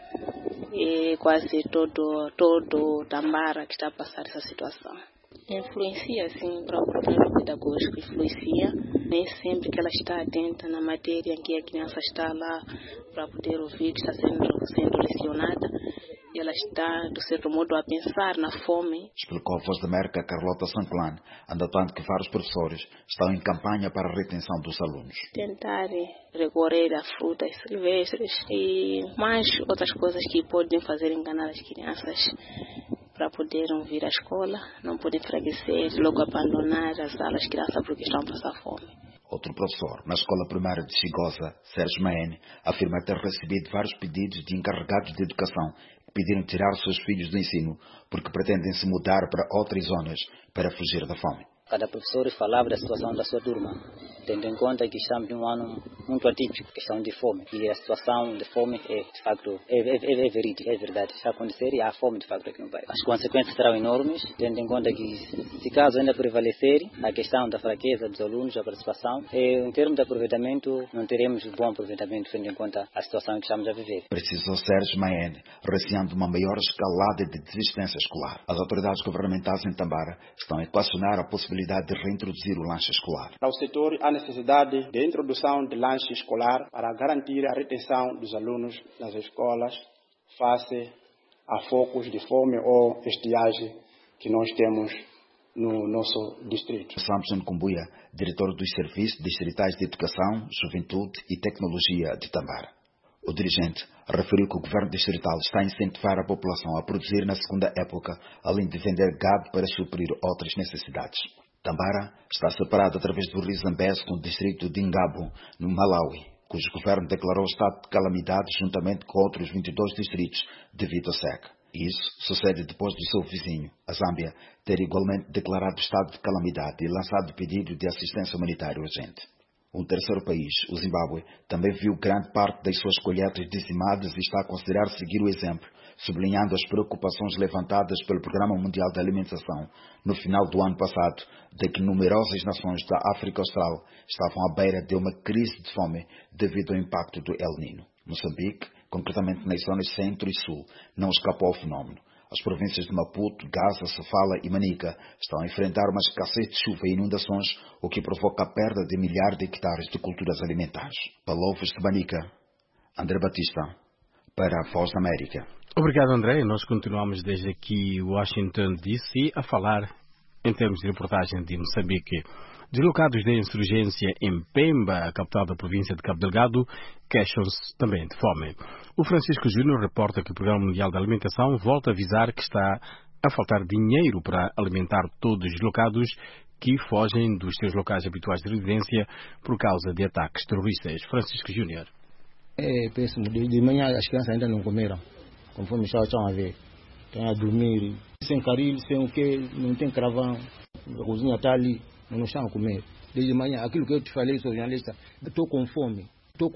é quase todo Tambara que está a passar essa situação. Influencia, sim, para o problema pedagógico, influencia. Nem sempre que ela está atenta na matéria em que a criança está lá para poder ouvir que está sendo lecionada. ela está, de certo modo, a pensar na fome.
Explicou a Voz da América Carlota Sanclan, anotando que vários professores estão em campanha para a retenção dos alunos.
Tentar recorrer a frutas silvestres e mais outras coisas que podem fazer enganar as crianças para poderem vir à escola, não podem enfraquecer, logo abandonar as salas de crianças porque estão a passar fome.
Outro professor, na escola primária de Chigosa, Sérgio Maene, afirma ter recebido vários pedidos de encarregados de educação que pediram tirar seus filhos do ensino porque pretendem se mudar para outras zonas para fugir da fome.
Cada professor falava da situação da sua turma, tendo em conta que estamos num ano muito atípico, questão de fome. E a situação de fome é, de facto, é verídica, é verdade. Está a acontecer e há fome, de facto, aqui no país. As consequências serão enormes, tendo em conta que, se caso ainda prevalecer a questão da fraqueza dos alunos, a participação, em termos de aproveitamento, não teremos bom aproveitamento, tendo em conta a situação que estamos a viver.
Precisou Sérgio Maene, receando uma maior escalada de desistência escolar. As autoridades governamentais em Tambara estão a equacionar a possibilidade de reintroduzir o lanche escolar.
Para o setor, há necessidade de introdução de lanche escolar para garantir a retenção dos alunos nas escolas face a focos de fome ou estiagem que nós temos no nosso distrito.
Samson Kumbuya, diretor dos Serviços Distritais de Educação, Juventude e Tecnologia de Tambara. O dirigente referiu que o governo distrital está a incentivar a população a produzir na segunda época, além de vender gado para suprir outras necessidades. Tambara está separado através do rio Zambeze com o distrito de Ingabo, no Malawi, cujo governo declarou estado de calamidade juntamente com outros 22 distritos devido à seca. Isso sucede depois do seu vizinho, a Zâmbia, ter igualmente declarado estado de calamidade e lançado pedido de assistência humanitária urgente. Um terceiro país, o Zimbábue, também viu grande parte das suas colheitas dizimadas e está a considerar seguir o exemplo, sublinhando as preocupações levantadas pelo Programa Mundial da Alimentação no final do ano passado, de que numerosas nações da África Austral estavam à beira de uma crise de fome devido ao impacto do El Niño. Moçambique, concretamente nas zonas centro e sul, não escapou ao fenómeno. As províncias de Maputo, Gaza, Sofala e Manica estão a enfrentar uma escassez de chuva e inundações, o que provoca a perda de milhares de hectares de culturas alimentares. Palovos de Manica, André Batista, para a Voz da América.
Obrigado, André. Nós continuamos desde aqui, Washington, D.C., a falar em termos de reportagem de Moçambique. Deslocados da insurgência em Pemba, a capital da província de Cabo Delgado, queixam-se também de fome. O Francisco Júnior reporta que o Programa Mundial da Alimentação volta a avisar que está a faltar dinheiro para alimentar todos os deslocados que fogem dos seus locais habituais de residência por causa de ataques terroristas. Francisco Júnior.
É péssimo. De manhã as crianças ainda não comeram, conforme estão a ver. Estão a dormir sem caril, sem o quê, não tem carvão, a cozinha está ali. Não estão a comer. Desde manhã, aquilo que eu te falei, sou jornalista, estou com fome.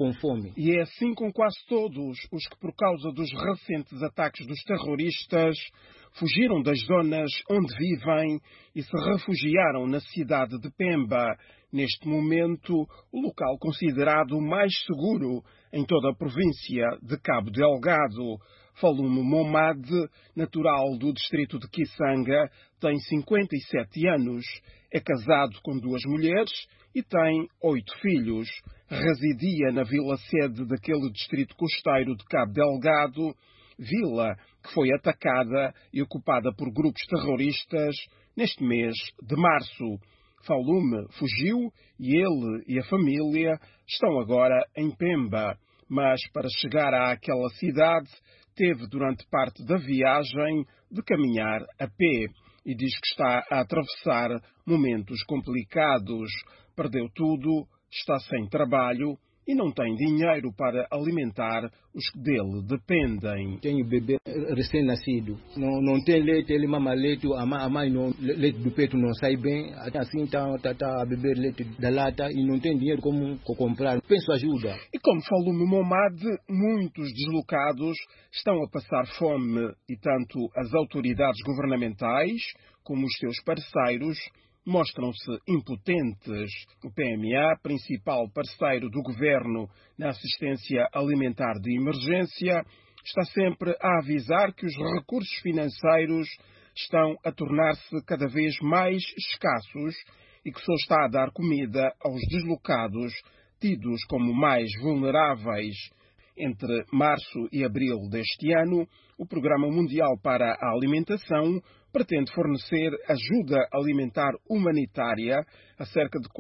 E é assim com quase todos os que, por causa dos recentes ataques dos terroristas, fugiram das zonas onde vivem e se refugiaram na cidade de Pemba, neste momento o local considerado mais seguro em toda a província de Cabo Delgado. Falume Momad, natural do distrito de Kisanga, tem 57 anos, é casado com 2 mulheres e tem 8 filhos. Residia na vila-sede daquele distrito costeiro de Cabo Delgado, vila que foi atacada e ocupada por grupos terroristas neste mês de março. Falume fugiu e ele e a família estão agora em Pemba, mas para chegar àquela cidade teve durante parte da viagem de caminhar a pé e diz que está a atravessar momentos complicados. Perdeu tudo, está sem trabalho e não tem dinheiro para alimentar os que dele dependem.
Tenho bebê recém-nascido, não tem leite, ele mama leite, a mãe não, leite do peito não sai bem, assim está a beber leite da lata e não tem dinheiro como comprar. Penso ajuda.
E como falou no Momad, muitos deslocados estão a passar fome e tanto as autoridades governamentais como os seus parceiros mostram-se impotentes. O PMA, principal parceiro do governo na assistência alimentar de emergência, está sempre a avisar que os recursos financeiros estão a tornar-se cada vez mais escassos e que só está a dar comida aos deslocados tidos como mais vulneráveis. Entre março e abril deste ano, o Programa Mundial para a Alimentação pretende fornecer ajuda alimentar humanitária a cerca de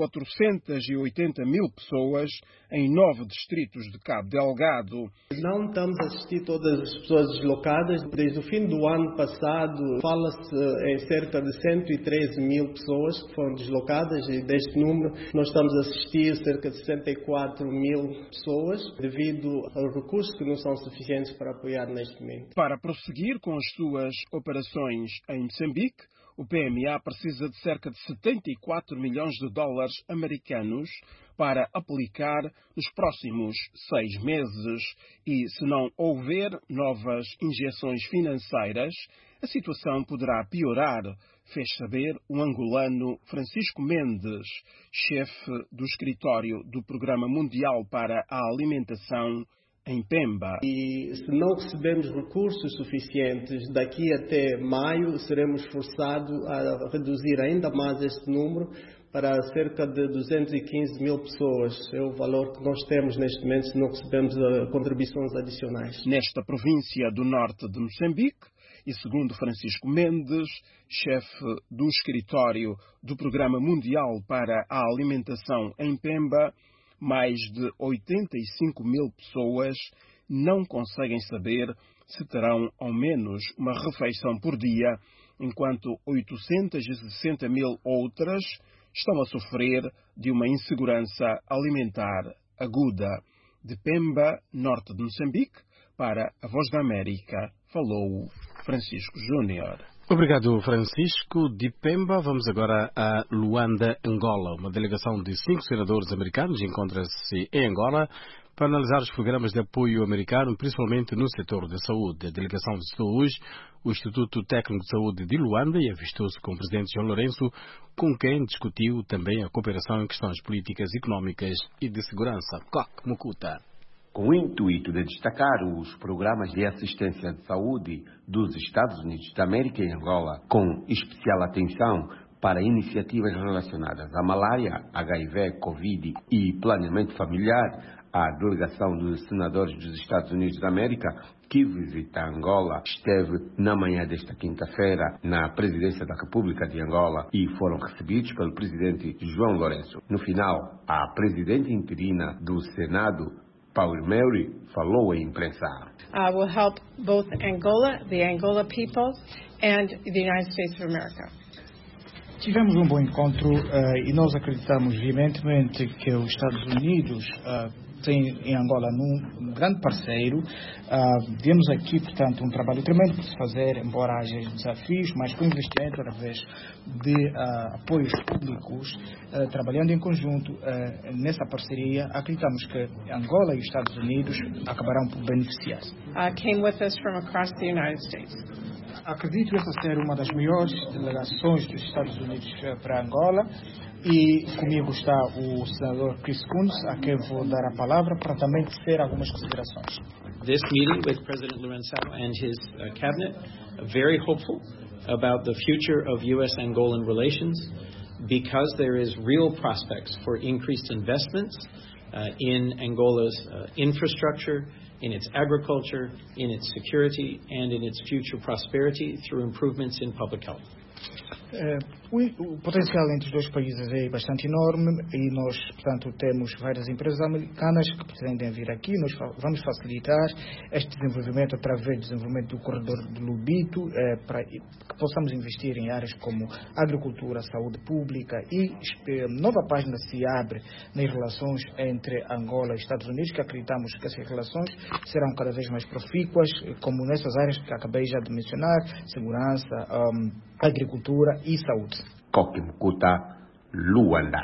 480 mil pessoas em 9 distritos de Cabo Delgado.
Não estamos a assistir todas as pessoas deslocadas. Desde o fim do ano passado, fala-se em cerca de 113 mil pessoas que foram deslocadas e deste número nós estamos a assistir cerca de 64 mil pessoas devido aos recursos que não são suficientes para apoiar neste momento.
Para prosseguir com as suas operações em Moçambique, o PMA precisa de cerca de 74 milhões de dólares americanos para aplicar nos próximos 6 meses e, se não houver novas injeções financeiras, a situação poderá piorar, fez saber o angolano Francisco Mendes, chefe do escritório do Programa Mundial para a Alimentação em Pemba.
E se não recebermos recursos suficientes daqui até maio, seremos forçados a reduzir ainda mais este número para cerca de 215 mil pessoas. É o valor que nós temos neste momento se não recebemos contribuições adicionais.
Nesta província do norte de Moçambique, e segundo Francisco Mendes, chefe do escritório do Programa Mundial para a Alimentação em Pemba, mais de 85 mil pessoas não conseguem saber se terão ao menos uma refeição por dia, enquanto 860 mil outras estão a sofrer de uma insegurança alimentar aguda. De Pemba, norte de Moçambique, para a Voz da América, falou Francisco Júnior.
Obrigado, Francisco. De Pemba, vamos agora a Luanda, Angola. Uma delegação de 5 senadores americanos encontra-se em Angola para analisar os programas de apoio americano, principalmente no setor da saúde. A delegação visitou hoje o Instituto Técnico de Saúde de Luanda e avistou-se com o presidente João Lourenço, com quem discutiu também a cooperação em questões políticas, económicas e de segurança. Cloc Mukuta.
Com o intuito de destacar os programas de assistência de saúde dos Estados Unidos da América e Angola, com especial atenção para iniciativas relacionadas à malária, HIV, Covid e planeamento familiar, a delegação dos senadores dos Estados Unidos da América, que visita Angola, esteve na manhã desta quinta-feira na Presidência da República de Angola e foram recebidos pelo presidente João Lourenço. No final, a presidente interina do Senado, Paul Mary, falou à imprensa.
Will help both Angola, the Angola people, and the United States of America.
Tivemos um bom encontro e nós acreditamos veementemente que os Estados Unidos tem em Angola um grande parceiro. Temos aqui, portanto, um trabalho tremendo por se fazer, embora haja desafios, mas com investimento através de apoios públicos, trabalhando em conjunto nessa parceria, acreditamos que Angola e os Estados Unidos acabarão por beneficiar-se.
Came with us from across the United States.
Acredito essa ser uma das maiores delegações dos Estados Unidos para Angola. E comigo está o senador Chris Coons, a quem vou dar a palavra para também tecer algumas considerações.
This meeting with President Lourenço and his cabinet, very hopeful about the future of U.S.-Angolan relations because there is real prospects for increased investments in Angola's infrastructure, in its agriculture, in its security, and in its future prosperity through improvements in public health.
O potencial entre os dois países é bastante enorme e nós, portanto, temos várias empresas americanas que pretendem vir aqui. Nós vamos facilitar este desenvolvimento através do desenvolvimento do corredor de Lubito, para que possamos investir em áreas como agricultura, saúde pública e nova página se abre nas relações entre Angola e Estados Unidos, que acreditamos que essas relações serão cada vez mais profícuas, como nessas áreas que acabei já de mencionar, segurança, agricultura e saúde.
Kokimukuta, Luanda.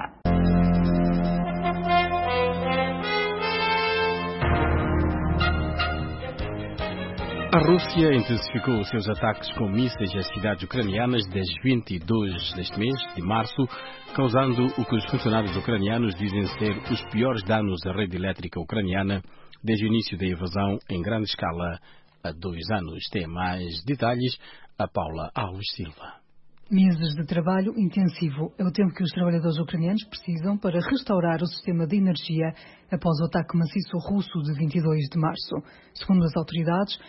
A Rússia intensificou os seus ataques com mísseis às cidades ucranianas desde 22 deste mês, de março, causando o que os funcionários ucranianos dizem ser os piores danos à rede elétrica ucraniana desde o início da invasão em grande escala há 2 anos. Tem mais detalhes a Paula Alves Silva.
Meses de trabalho intensivo é o tempo que os trabalhadores ucranianos precisam para restaurar o sistema de energia após o ataque maciço russo de 22 de março. Segundo as autoridades,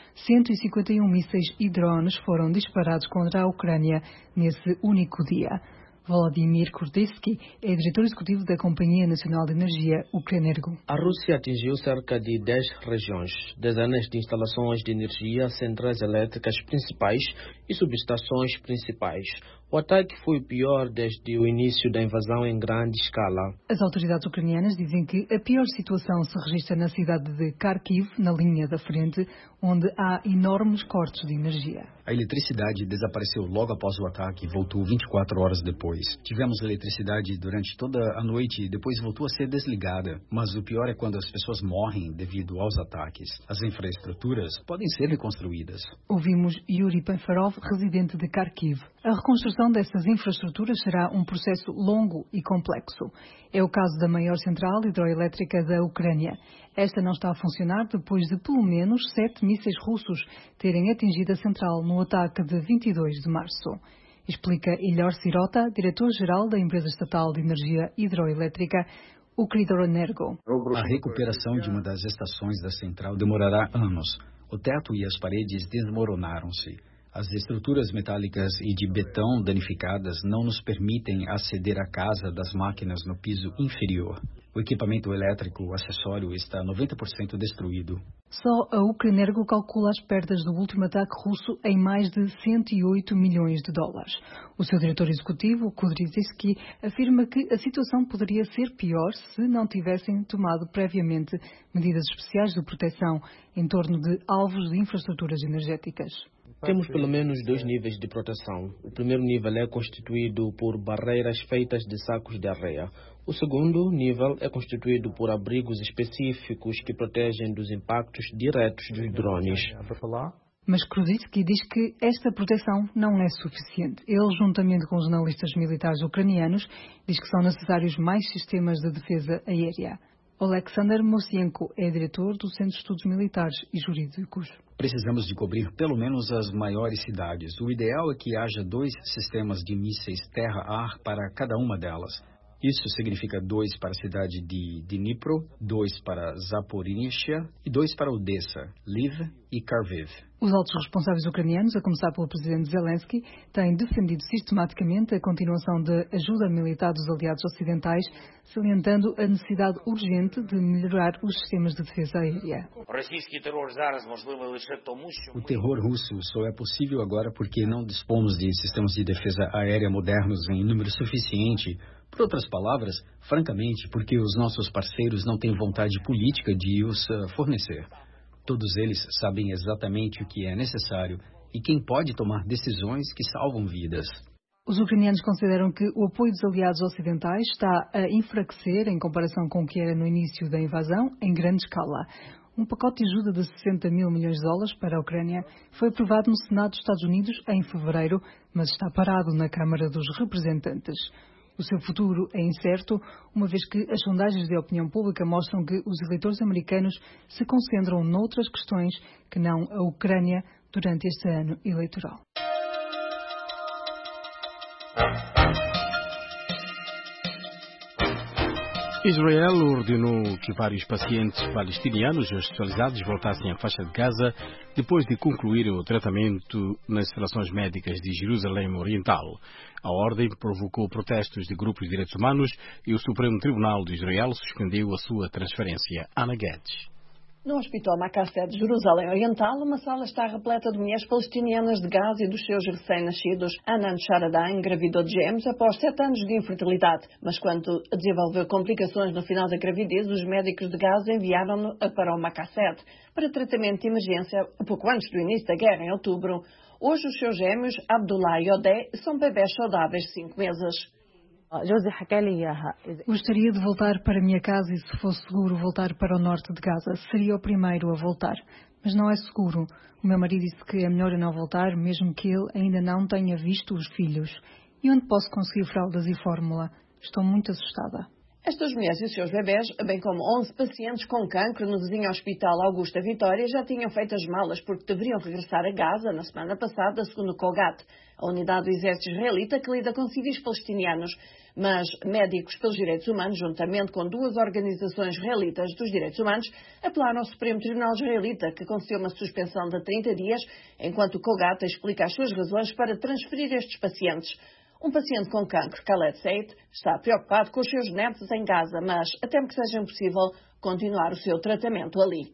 151 mísseis e drones foram disparados contra a Ucrânia nesse único dia. Volodymyr Kurdytsky é diretor executivo da Companhia Nacional de Energia, Ukrenergo.
A Rússia atingiu cerca de 10 regiões, dezenas de instalações de energia, centrais elétricas principais e subestações principais. O ataque foi o pior desde o início da invasão em grande escala.
As autoridades ucranianas dizem que a pior situação se registra na cidade de Kharkiv, na linha da frente, onde há enormes cortes de energia.
A eletricidade desapareceu logo após o ataque e voltou 24 horas depois. Tivemos eletricidade durante toda a noite e depois voltou a ser desligada. Mas o pior é quando as pessoas morrem devido aos ataques. As infraestruturas podem ser reconstruídas.
Ouvimos Yuri Panfarov, residente de Kharkiv. A reconstrução dessas infraestruturas será um processo longo e complexo. É o caso da maior central hidroelétrica da Ucrânia. Esta não está a funcionar depois de pelo menos 7 mísseis russos terem atingido a central no ataque de 22 de março. Explica Ilhor Sirota, diretor-geral da empresa estatal de energia hidroelétrica, Ukrenergo.
A recuperação de uma das estações da central demorará anos. O teto e as paredes desmoronaram-se. As estruturas metálicas e de betão danificadas não nos permitem aceder à casa das máquinas no piso inferior. O equipamento elétrico acessório está 90% destruído.
Só a Ukrenergo calcula as perdas do último ataque russo em mais de 108 milhões de dólares. O seu diretor executivo, Kurdytsky, afirma que a situação poderia ser pior se não tivessem tomado previamente medidas especiais de proteção em torno de alvos de infraestruturas energéticas.
Temos pelo menos 2 níveis de proteção. O primeiro nível é constituído por barreiras feitas de sacos de areia. O segundo nível é constituído por abrigos específicos que protegem dos impactos diretos dos drones.
Mas Kurdytsky diz que esta proteção não é suficiente. Ele, juntamente com os jornalistas militares ucranianos, diz que são necessários mais sistemas de defesa aérea. Alexander Mosienko é diretor do Centro de Estudos Militares e Jurídicos.
Precisamos de cobrir pelo menos as maiores cidades. O ideal é que haja 2 sistemas de mísseis terra-ar para cada uma delas. Isso significa 2 para a cidade de Dnipro, 2 para Zaporizhia e 2 para Odessa, Lviv e Kharkiv.
Os altos responsáveis ucranianos, a começar pelo presidente Zelensky, têm defendido sistematicamente a continuação da ajuda militar dos aliados ocidentais, salientando a necessidade urgente de melhorar os sistemas de defesa aérea.
O terror russo só é possível agora porque não dispomos de sistemas de defesa aérea modernos em número suficiente. Por outras palavras, francamente, porque os nossos parceiros não têm vontade política de os fornecer. Todos eles sabem exatamente o que é necessário e quem pode tomar decisões que salvam vidas.
Os ucranianos consideram que o apoio dos aliados ocidentais está a enfraquecer em comparação com o que era no início da invasão, em grande escala. Um pacote de ajuda de 60 mil milhões de dólares para a Ucrânia foi aprovado no Senado dos Estados Unidos em fevereiro, mas está parado na Câmara dos Representantes. O seu futuro é incerto, uma vez que as sondagens de opinião pública mostram que os eleitores americanos se concentram noutras questões que não a Ucrânia durante este ano eleitoral.
Israel ordenou que vários pacientes palestinianos hospitalizados voltassem à faixa de Gaza depois de concluírem o tratamento nas instalações médicas de Jerusalém Oriental. A ordem provocou protestos de grupos de direitos humanos e o Supremo Tribunal de Israel suspendeu a sua transferência. Ana Guedes.
No Hospital Macassé de Jerusalém Oriental, uma sala está repleta de mulheres palestinianas de Gaza e dos seus recém-nascidos. Anan Sharadá engravidou de gêmeos após 7 anos de infertilidade, mas quando desenvolveu complicações no final da gravidez, os médicos de Gaza enviaram-no para o Macassé para tratamento de emergência pouco antes do início da guerra, em outubro. Hoje, os seus gêmeos, Abdullah e Odé, são bebés saudáveis de 5 meses.
Gostaria de voltar para a minha casa e, se fosse seguro, voltar para o norte de Gaza. Seria o primeiro a voltar. Mas não é seguro. O meu marido disse que é melhor eu não voltar, mesmo que ele ainda não tenha visto os filhos. E onde posso conseguir fraldas e fórmula? Estou muito assustada.
Estas mulheres e os seus bebés, bem como 11 pacientes com cancro no vizinho Hospital Augusta Vitória, já tinham feito as malas porque deveriam regressar a Gaza na semana passada, segundo o COGAT, a unidade do exército israelita que lida com civis palestinianos. Mas médicos pelos direitos humanos, juntamente com 2 organizações israelitas dos direitos humanos, apelaram ao Supremo Tribunal Israelita, que concedeu uma suspensão de 30 dias, enquanto o COGAT explica as suas razões para transferir estes pacientes. Um paciente com cancro, Khaled Said, está preocupado com os seus netos em Gaza, mas até que seja possível continuar o seu tratamento ali.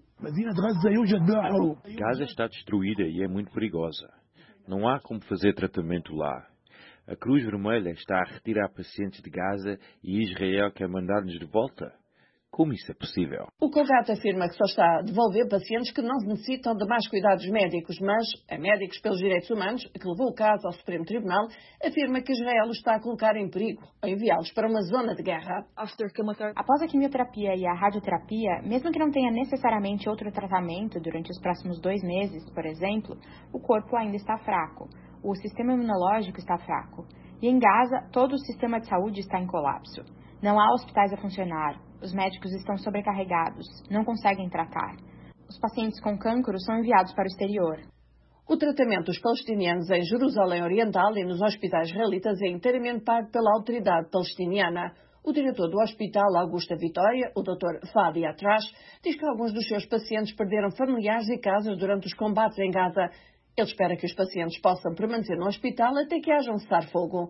Gaza está destruída e é muito perigosa. Não há como fazer tratamento lá. A Cruz Vermelha está a retirar pacientes de Gaza e Israel quer mandar-nos de volta. Como isso é possível?
O COGAT afirma que só está a devolver pacientes que não necessitam de mais cuidados médicos, mas a Médicos pelos Direitos Humanos, que levou o caso ao Supremo Tribunal, afirma que Israel os está a colocar em perigo ao enviá-los para uma zona de guerra.
Após a quimioterapia e a radioterapia, mesmo que não tenha necessariamente outro tratamento durante os próximos 2 meses, por exemplo, o corpo ainda está fraco. O sistema imunológico está fraco. E em Gaza, todo o sistema de saúde está em colapso. Não há hospitais a funcionar. Os médicos estão sobrecarregados. Não conseguem tratar. Os pacientes com cancro são enviados para o exterior.
O tratamento dos palestinianos em Jerusalém Oriental e nos hospitais israelitas é inteiramente pago pela autoridade palestiniana. O diretor do Hospital Augusta Vitória, o Dr. Fadi Atrash, diz que alguns dos seus pacientes perderam familiares e casas durante os combates em Gaza. Ele espera que os pacientes possam permanecer no hospital até que haja um cessar-fogo.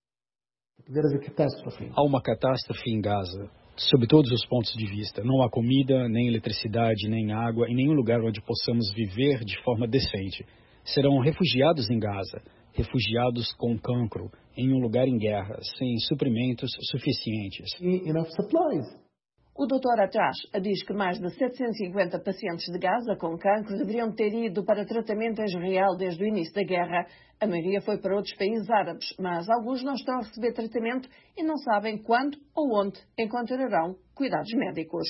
Há uma catástrofe em Gaza, sob todos os pontos de vista. Não há comida, nem eletricidade, nem água, em nenhum lugar onde possamos viver de forma decente. Serão refugiados em Gaza, refugiados com cancro, em um lugar em guerra, sem suprimentos suficientes.
O Dr. Atrash diz que mais de 750 pacientes de Gaza com cancro deveriam ter ido para tratamento em Israel desde o início da guerra. A maioria foi para outros países árabes, mas alguns não estão a receber tratamento e não sabem quando ou onde encontrarão cuidados médicos.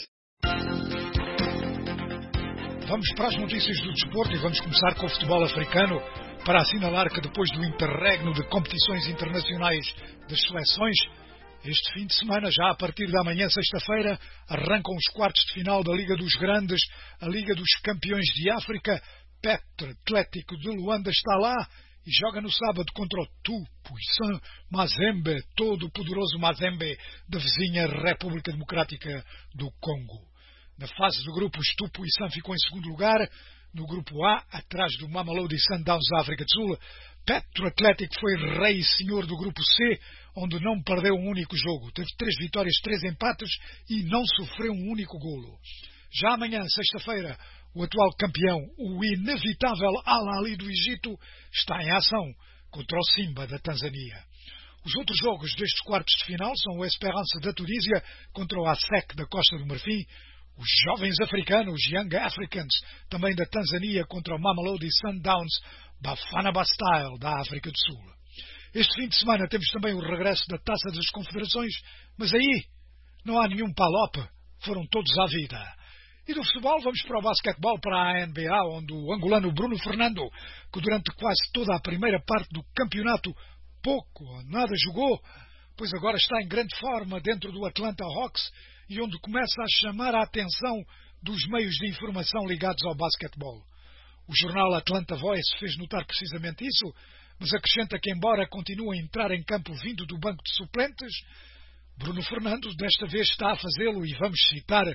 Vamos para as notícias do desporto e vamos começar com o futebol africano para assinalar que depois do interregno de competições internacionais das seleções, este fim de semana, já a partir da manhã, sexta-feira, arrancam os quartos de final da Liga dos Grandes, a Liga dos Campeões de África. Petro Atlético de Luanda está lá e joga no sábado contra o Tupuisan Mazembe, todo o poderoso Mazembe da vizinha República Democrática do Congo. Na fase de grupos, Tupuisan ficou em segundo lugar. No grupo A, atrás do Mamelodi Sundowns da África do Sul, Petro Atlético foi rei e senhor do grupo C, onde não perdeu um único jogo. Teve 3 vitórias, 3 empates e não sofreu um único golo. Já amanhã, sexta-feira, o atual campeão, o inevitável Al-Ahly do Egito, está em ação contra o Simba da Tanzânia. Os outros jogos destes quartos de final são o Esperance da Tunísia contra o ASEC da Costa do Marfim, os jovens africanos, Young Africans, também da Tanzânia, contra o Mamelodi Sundowns, Bafana Bastille, da África do Sul. Este fim de semana temos também o regresso da Taça das Confederações, mas aí não há nenhum palope, foram todos à vida. E do futebol vamos para o basquetebol, para a NBA, onde o angolano Bruno Fernando, que durante quase toda a primeira parte do campeonato pouco ou nada jogou, pois agora está em grande forma dentro do Atlanta Hawks e onde começa a chamar a atenção dos meios de informação ligados ao basquetebol. O jornal Atlanta Voice fez notar precisamente isso, mas acrescenta que, embora continue a entrar em campo vindo do banco de suplentes, Bruno Fernando desta vez está a fazê-lo, e vamos citar,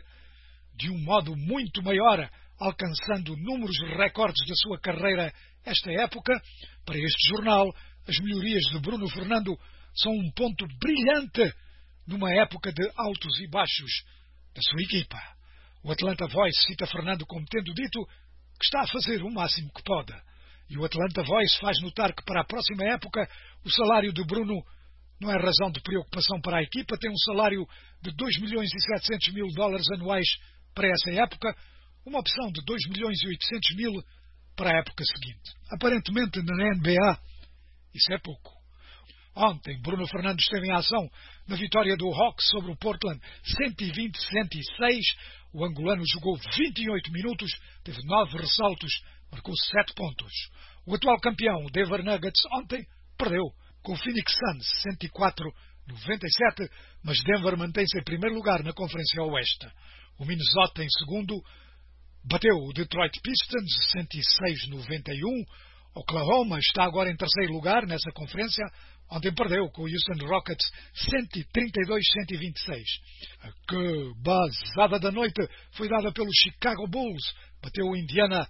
de um modo muito maior, alcançando números recordes da sua carreira esta época. Para este jornal, as melhorias de Bruno Fernando são um ponto brilhante numa época de altos e baixos da sua equipa. O Atlanta Voice cita Fernando como tendo dito que está a fazer o máximo que pode. E o Atlanta Voice faz notar que para a próxima época o salário de Bruno não é razão de preocupação para a equipa. Tem um salário de 2 milhões e 700 mil dólares anuais para essa época, uma opção de 2 milhões e 800 mil para a época seguinte. Aparentemente na NBA isso é pouco. Ontem Bruno Fernando esteve em ação na vitória do Hawks sobre o Portland 120-106. O angolano jogou 28 minutos, teve 9 ressaltos, marcou 7 pontos. O atual campeão, o Denver Nuggets, ontem perdeu com o Phoenix Suns 97, mas Denver mantém-se em primeiro lugar na Conferência Oeste. O Minnesota, em segundo, bateu o Detroit Pistons 106-91. Oklahoma está agora em terceiro lugar nessa conferência. Ontem perdeu com o Houston Rockets 132-126. A que basada da noite foi dada pelo Chicago Bulls. Bateu o Indiana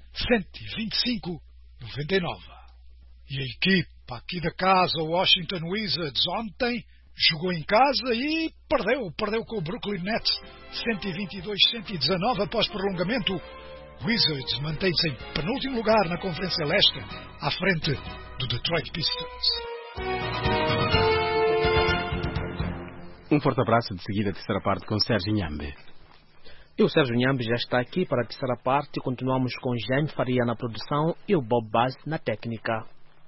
125-99. E a equipa aqui da casa, o Washington Wizards, ontem jogou em casa e perdeu com o Brooklyn Nets 122-119 após prolongamento. Wizards mantém-se em penúltimo lugar na Conferência Leste, à frente do Detroit Pistons.
Um forte abraço, de seguida a terceira parte com Sérgio Nhambe.
E o Sérgio Nhambe já está aqui para a terceira parte. Continuamos com Jaime Faria na produção e o Bob Baz na técnica.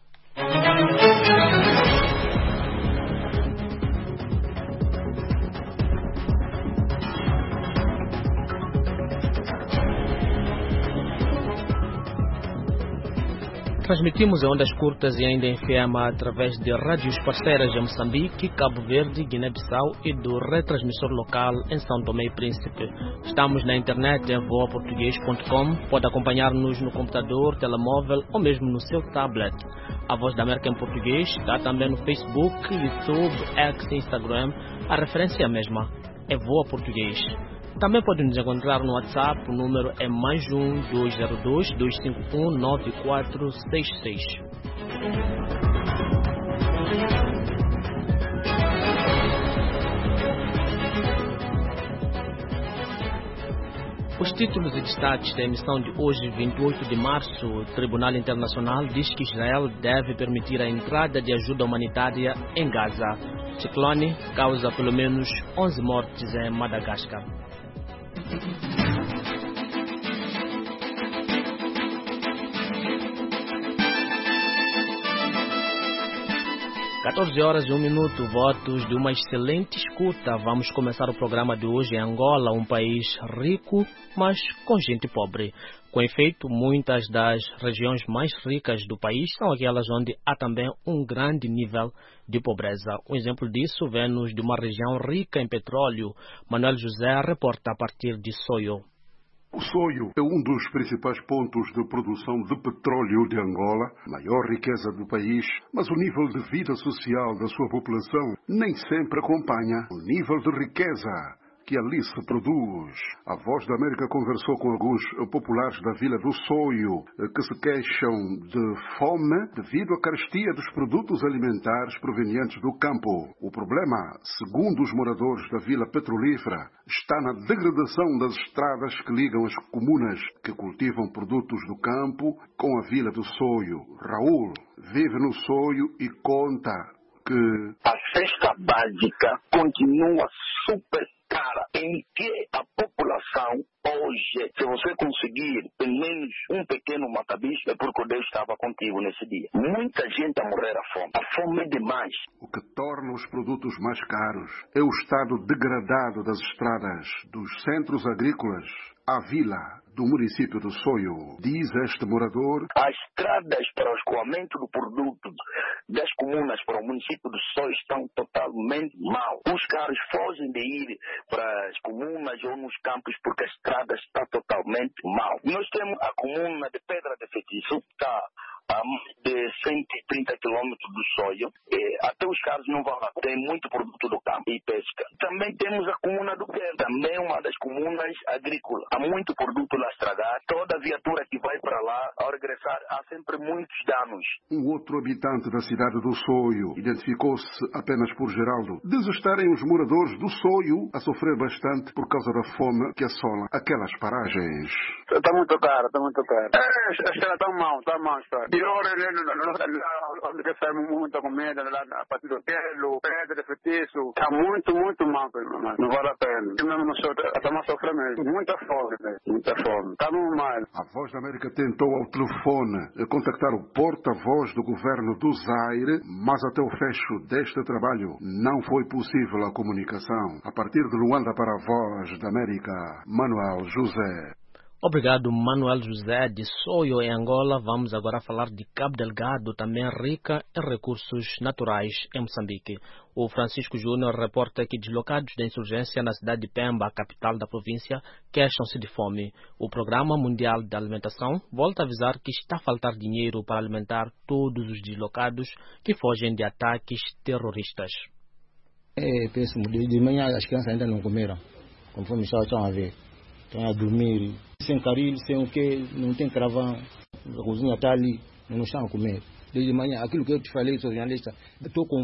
Transmitimos em ondas curtas e ainda em FM através de rádios parceiras em Moçambique, Cabo Verde, Guiné-Bissau e do retransmissor local em São Tomé e Príncipe. Estamos na internet em voaportuguês.com. Pode acompanhar-nos no computador, telemóvel ou mesmo no seu tablet. A Voz da América em português está também no Facebook, YouTube, X e Instagram. A referência é a mesma, é Voa Português. Também pode nos encontrar no WhatsApp, o número é +1 202 251 9466. Os títulos e destaques da emissão de hoje, 28 de março, o Tribunal Internacional diz que Israel deve permitir a entrada de ajuda humanitária em Gaza. Ciclone causa pelo menos 11 mortes em Madagascar. 14h01, votos de uma excelente escuta. Vamos começar o programa de hoje em Angola, um país rico, mas com gente pobre. Com efeito, muitas das regiões mais ricas do país são aquelas onde há também um grande nível de pobreza. Um exemplo disso vem-nos de uma região rica em petróleo. Manuel José reporta a partir de Soio.
O Soio é um dos principais pontos de produção de petróleo de Angola, maior riqueza do país, mas o nível de vida social da sua população nem sempre acompanha o nível de riqueza que ali se produz. A Voz da América conversou com alguns populares da Vila do Soio que se queixam de fome devido à carestia dos produtos alimentares provenientes do campo. O problema, segundo os moradores da Vila Petrolífera, está na degradação das estradas que ligam as comunas que cultivam produtos do campo com a Vila do Soio. Raul vive no Soio e conta que
a cesta básica continua super cara, em que a população hoje, se você conseguir pelo menos um pequeno matabicho, é porque Deus estava contigo nesse dia. Muita gente a morrer à fome. A fome é demais.
O que torna os produtos mais caros é o estado degradado das estradas dos centros agrícolas à vila do município do Soio. Diz este morador:
as estradas para o escoamento do produto das comunas para o município do Soio estão totalmente mal. Os carros fogem de ir para as comunas ou nos campos porque a estrada está totalmente mal. Nós temos a comuna de Pedra de Feitiço, está a mais de 130 quilômetros do Soio. Até os carros não vão lá. Tem muito produto do campo e pesca. Também temos a comuna do Quer, também uma das comunas agrícolas. Há muito produto lá estragado. Toda viatura que vai para lá, ao regressar, há sempre muitos danos.
Um outro habitante da cidade do Soio identificou-se apenas por Geraldo. Diz estarem os moradores do Soio a sofrer bastante por causa da fome que assola aquelas paragens.
Está muito caro, está muito caro. A estrada está mal, está. E onde recebemos muita comida, lá a partir do Quelo, Pedra de Feitiço, está muito mal, não vale a pena. E mesmo estamos sofrendo mesmo. Muita fome. Estamos mal.
A Voz da América tentou ao telefone contactar o porta-voz do governo do Zaire, mas até o fecho deste trabalho não foi possível a comunicação. A partir de Luanda para a Voz da América, Manuel José.
Obrigado, Manuel José, de Soio, em Angola. Vamos agora falar de Cabo Delgado, também rica em recursos naturais em Moçambique. O Francisco Júnior reporta que deslocados da insurgência na cidade de Pemba, a capital da província, queixam-se de fome. O Programa Mundial de Alimentação volta a avisar que está a faltar dinheiro para alimentar todos os deslocados que fogem de ataques terroristas.
Péssimo. De manhã as crianças ainda não comeram, conforme estão a ver. Estão a dormir, sem caril, sem o que, não tem carvão, a cozinha está ali, não estão a comer. Desde manhã, aquilo que eu te falei, sou jornalista, estou com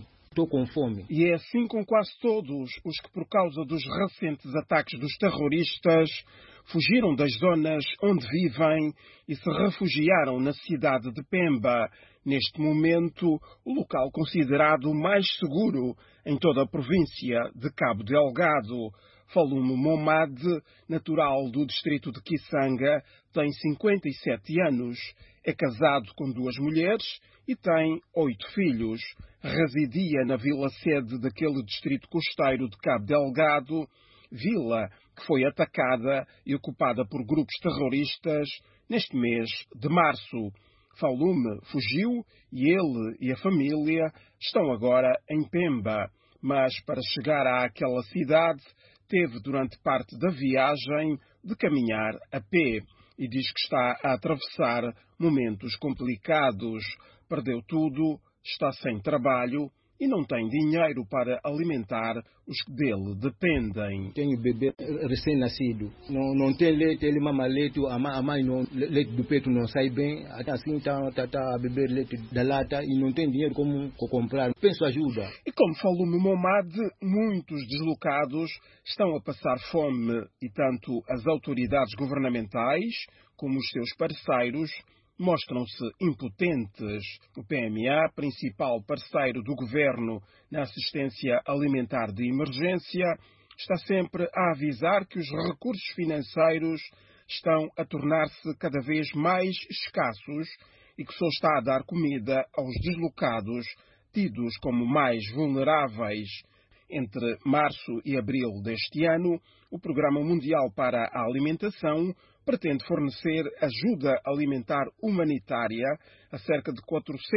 fome.
E é assim com quase todos os que, por causa dos recentes ataques dos terroristas, fugiram das zonas onde vivem e se refugiaram na cidade de Pemba, neste momento o local considerado mais seguro em toda a província de Cabo Delgado. Falume Momad, natural do distrito de Kisanga, tem 57 anos, é casado com 2 mulheres e tem 8 filhos. Residia na vila-sede daquele distrito costeiro de Cabo Delgado, vila que foi atacada e ocupada por grupos terroristas neste mês de março. Falume fugiu e ele e a família estão agora em Pemba, mas para chegar àquela cidade teve durante parte da viagem de caminhar a pé e diz que está a atravessar momentos complicados. Perdeu tudo, está sem trabalho e não tem dinheiro para alimentar os que dele dependem.
Tenho bebê recém-nascido, não tem leite, ele mama leite, a mãe leite do peito não sai bem, assim está a beber leite da lata e não tem dinheiro como comprar. Penso ajuda.
E como falou no Momad, muitos deslocados estão a passar fome e tanto as autoridades governamentais como os seus parceiros mostram-se impotentes. O PMA, principal parceiro do governo na assistência alimentar de emergência, está sempre a avisar que os recursos financeiros estão a tornar-se cada vez mais escassos e que só está a dar comida aos deslocados tidos como mais vulneráveis. Entre março e abril deste ano, o Programa Mundial para a Alimentação pretende fornecer ajuda alimentar humanitária a cerca de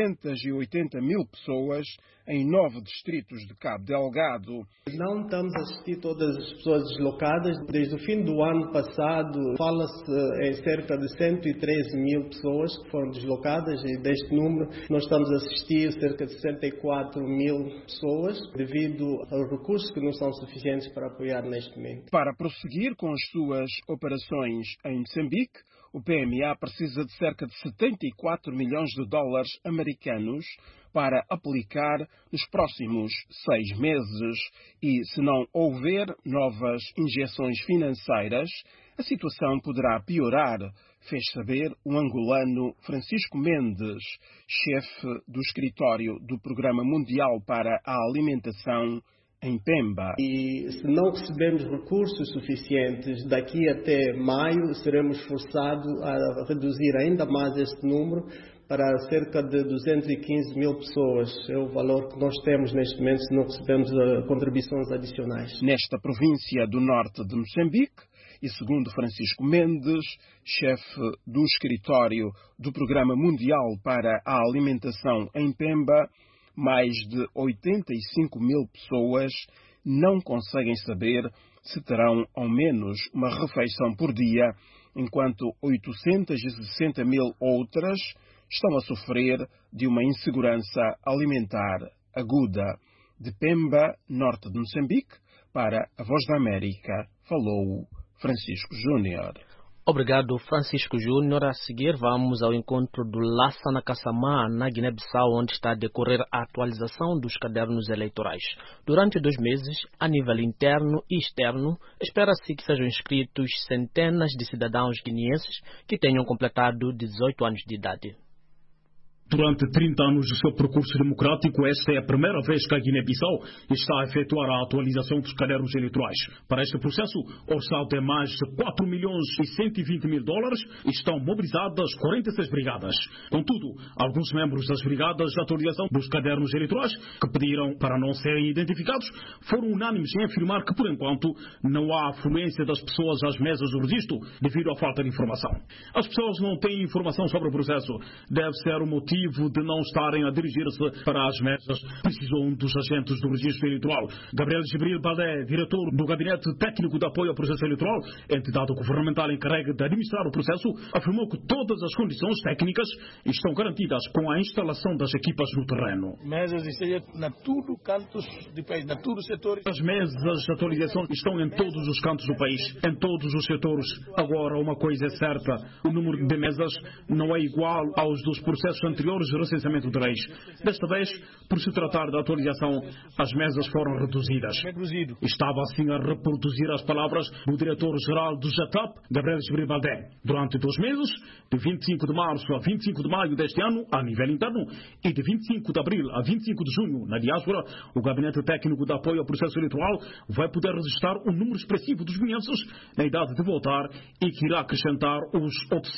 480 mil pessoas em 9 distritos de Cabo Delgado.
Não estamos a assistir todas as pessoas deslocadas. Desde o fim do ano passado, fala-se em cerca de 113 mil pessoas que foram deslocadas e deste número nós estamos a assistir cerca de 64 mil pessoas devido aos recursos que não são suficientes para apoiar neste momento.
Para prosseguir com as suas operações em Moçambique, o PMA precisa de cerca de 74 milhões de dólares americanos para aplicar nos próximos 6 meses e, se não houver novas injeções financeiras, a situação poderá piorar, fez saber o angolano Francisco Mendes, chefe do escritório do Programa Mundial para a Alimentação em Pemba.
E se não recebermos recursos suficientes daqui até maio, seremos forçados a reduzir ainda mais este número para cerca de 215 mil pessoas. É o valor que nós temos neste momento se não recebemos contribuições adicionais.
Nesta província do norte de Moçambique, e segundo Francisco Mendes, chefe do escritório do Programa Mundial para a Alimentação em Pemba, mais de 85 mil pessoas não conseguem saber se terão ao menos uma refeição por dia, enquanto 860 mil outras estão a sofrer de uma insegurança alimentar aguda. De Pemba, norte de Moçambique, para a Voz da América, falou Francisco Júnior.
Obrigado, Francisco Júnior. A seguir, vamos ao encontro do Lassana Kassamá, na Guiné-Bissau, onde está a decorrer a atualização dos cadernos eleitorais. Durante 2 meses, a nível interno e externo, espera-se que sejam inscritos centenas de cidadãos guineenses que tenham completado 18 anos de idade.
Durante 30 anos do seu percurso democrático, esta é a primeira vez que a Guiné-Bissau está a efetuar a atualização dos cadernos eleitorais. Para este processo, orçado é mais de 4 milhões e 120 mil dólares e estão mobilizadas 46 brigadas. Contudo, alguns membros das brigadas de atualização dos cadernos eleitorais, que pediram para não serem identificados, foram unânimes em afirmar que, por enquanto, não há afluência das pessoas às mesas do registro devido à falta de informação. As pessoas não têm informação sobre o processo. Deve ser o motivo de não estarem a dirigir-se para as mesas, precisou um dos agentes do registro eleitoral. Gabriel Gibril Baldé, diretor do Gabinete Técnico de Apoio ao Processo Eleitoral, entidade governamental encarregue de administrar o processo, afirmou que todas as condições técnicas estão garantidas com a instalação das equipas no terreno.
Mesas estejam na tudo cantos do país, na todos os setores.
As mesas de atualização estão em todos os cantos do país, em todos os setores. Agora, uma coisa é certa, o número de mesas não é igual aos dos processos anteriores de recenseamento de reis. Desta vez, por se tratar da atualização, as mesas foram reduzidas. Estava assim a reproduzir as palavras do diretor-geral do JATAP, Gabriel Gibril Baldé. Durante 2 meses, de 25 de março a 25 de maio deste ano, a nível interno, e de 25 de abril a 25 de junho, na diáspora, o Gabinete Técnico de Apoio ao Processo Eleitoral vai poder registrar um número expressivo dos guineenses na idade de votar e que irá acrescentar os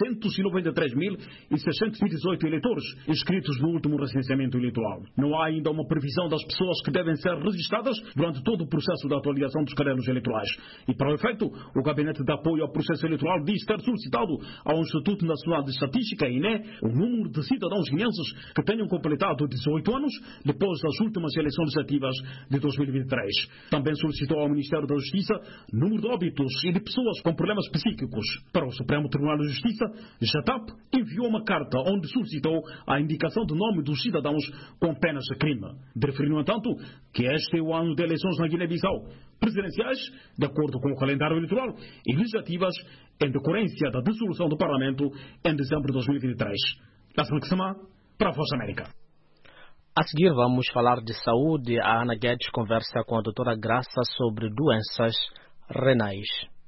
893.618 eleitores inscritos no último recenseamento eleitoral. Não há ainda uma previsão das pessoas que devem ser registradas durante todo o processo de atualização dos cadernos eleitorais. E, para o efeito, o Gabinete de Apoio ao Processo Eleitoral diz ter solicitado ao Instituto Nacional de Estatística, INE, o número de cidadãos guineenses que tenham completado 18 anos depois das últimas eleições legislativas de 2023. Também solicitou ao Ministério da Justiça número de óbitos e de pessoas com problemas psíquicos. Para o Supremo Tribunal de Justiça, JATAP enviou uma carta onde solicitou a indicação do nome dos cidadãos com penas de crime. De referir, no entanto, que este é o ano de eleições na Guiné-Bissau, presidenciais, de acordo com o calendário eleitoral, e legislativas, em decorrência da dissolução do Parlamento em dezembro de 2023. Lássimo Ksama, para a Voz da América.
A seguir vamos falar de saúde. A Ana Guedes conversa com a doutora Graça sobre doenças renais.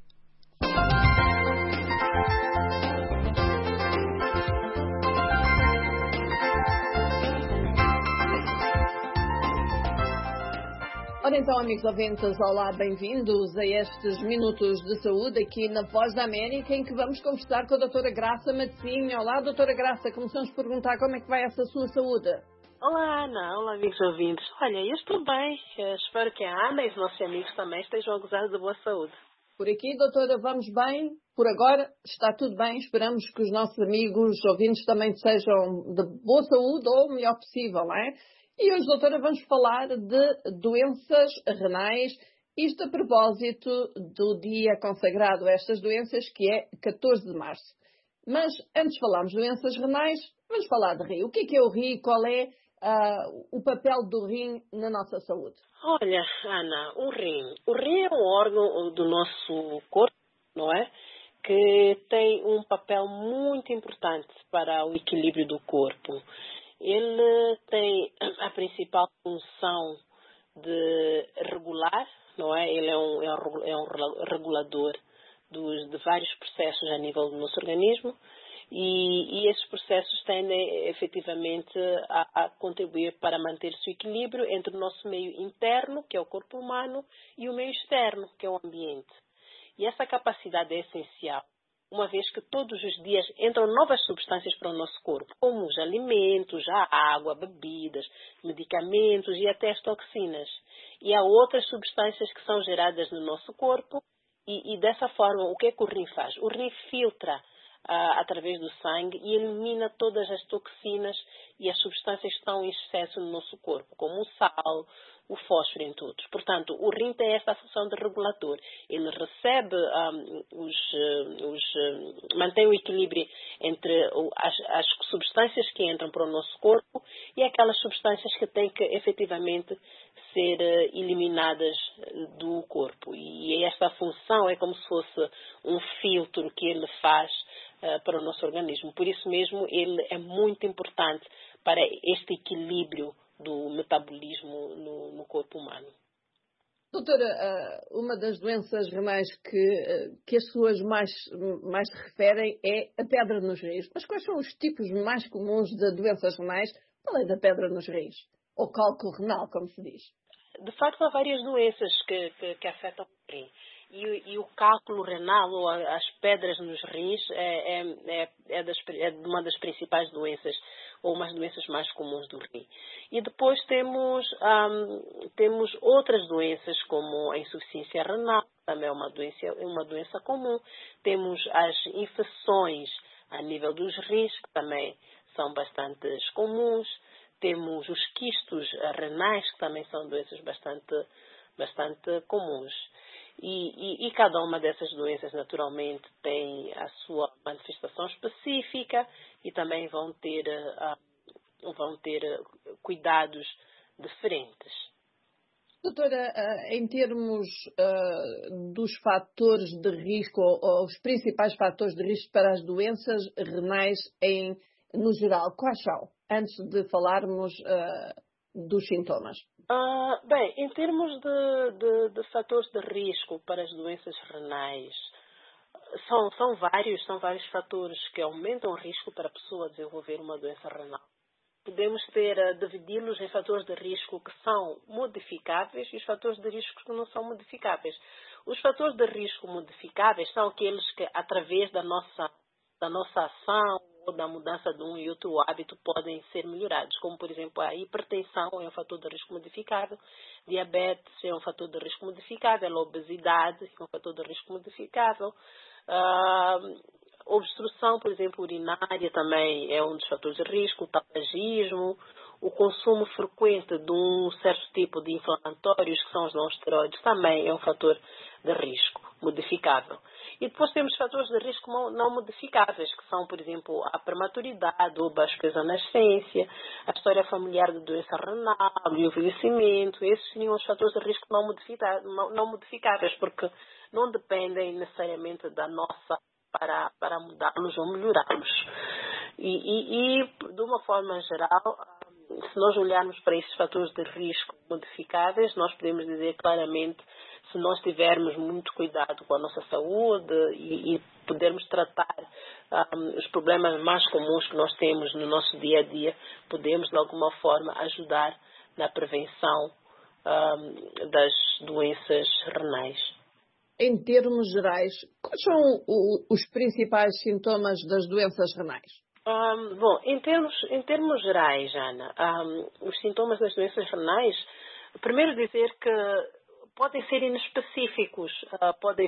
Ora então, amigos ouvintes, olá, bem-vindos a estes Minutos de Saúde aqui na Voz da América, em que vamos conversar com a doutora Graça Matosinho. Olá, doutora Graça, começamos a perguntar como é que vai essa sua saúde.
Olá, Ana. Olá, amigos ouvintes. Olha, eu estou bem. Espero que a Ana e os nossos amigos também estejam a gozar de boa saúde.
Por aqui, doutora, vamos bem. Por agora está tudo bem. Esperamos que os nossos amigos ouvintes também sejam de boa saúde ou o melhor possível, não é? E hoje, doutora, vamos falar de doenças renais, isto a propósito do dia consagrado a estas doenças, que é 14 de março. Mas, antes de falarmos de doenças renais, vamos falar de rim. O que é o rim? Qual é o papel do rim na nossa saúde?
Olha, Ana, o rim é um órgão do nosso corpo, não é? Que tem um papel muito importante para o equilíbrio do corpo. Ele tem a principal função de regular, não é? Ele é um regulador de vários processos a nível do nosso organismo e esses processos tendem efetivamente a contribuir para manter-se o equilíbrio entre o nosso meio interno, que é o corpo humano, e o meio externo, que é o ambiente. E essa capacidade é essencial, uma vez que todos os dias entram novas substâncias para o nosso corpo, como os alimentos, a água, bebidas, medicamentos e até as toxinas. E há outras substâncias que são geradas no nosso corpo e dessa forma, o que é que o rim faz? O rim filtra através do sangue e elimina todas as toxinas e as substâncias que estão em excesso no nosso corpo, como o sal, o fósforo, entre outros. Portanto, o rim tem esta função de regulador. Ele recebe, mantém o equilíbrio entre as substâncias que entram para o nosso corpo e aquelas substâncias que têm que efetivamente ser eliminadas do corpo. E esta função é como se fosse um filtro que ele faz para o nosso organismo. Por isso mesmo, ele é muito importante para este equilíbrio do metabolismo no corpo humano.
Doutora, uma das doenças renais que as pessoas mais se referem é a pedra nos rins. Mas quais são os tipos mais comuns de doenças renais, além da pedra nos rins? Ou cálculo renal, como se diz?
De facto, há várias doenças que afetam o rim. E o cálculo renal, ou as pedras nos rins, é uma das principais doenças, ou umas doenças mais comuns do rim. E depois temos outras doenças, como a insuficiência renal, também é uma doença comum. Temos as infecções a nível dos rins, que também são bastante comuns. Temos os quistos renais, que também são doenças bastante comuns. E cada uma dessas doenças, naturalmente, tem a sua manifestação específica e também vão ter cuidados diferentes.
Doutora, em termos dos fatores de risco, ou os principais fatores de risco para as doenças renais no geral, quais são? Antes de falarmos dos sintomas.
Bem, em termos de fatores de risco para as doenças renais, são vários fatores que aumentam o risco para a pessoa desenvolver uma doença renal. Podemos dividi-los em fatores de risco que são modificáveis e os fatores de risco que não são modificáveis. Os fatores de risco modificáveis são aqueles que, através da nossa ação ou da mudança de um e outro hábito, podem ser melhorados, como, por exemplo, a hipertensão é um fator de risco modificável, diabetes é um fator de risco modificável, a obesidade é um fator de risco modificável, obstrução, por exemplo, urinária também é um dos fatores de risco, o tabagismo, o consumo frequente de um certo tipo de inflamatórios, que são os não esteroides, também é um fator de risco modificável. E depois temos fatores de risco não modificáveis, que são, por exemplo, a prematuridade, o baixo peso na nascença, a história familiar de doença renal, o envelhecimento. Esses seriam os fatores de risco não modificáveis, porque não dependem necessariamente da nossa para mudá-los ou melhorá-los. E de uma forma geral, se nós olharmos para esses fatores de risco modificáveis, nós podemos dizer claramente, se nós tivermos muito cuidado com a nossa saúde e pudermos tratar os problemas mais comuns que nós temos no nosso dia a dia, podemos de alguma forma ajudar na prevenção das doenças renais.
Em termos gerais, quais são os principais sintomas das doenças renais?
Bom, em termos gerais, Ana, os sintomas das doenças renais, primeiro dizer que podem ser inespecíficos, podem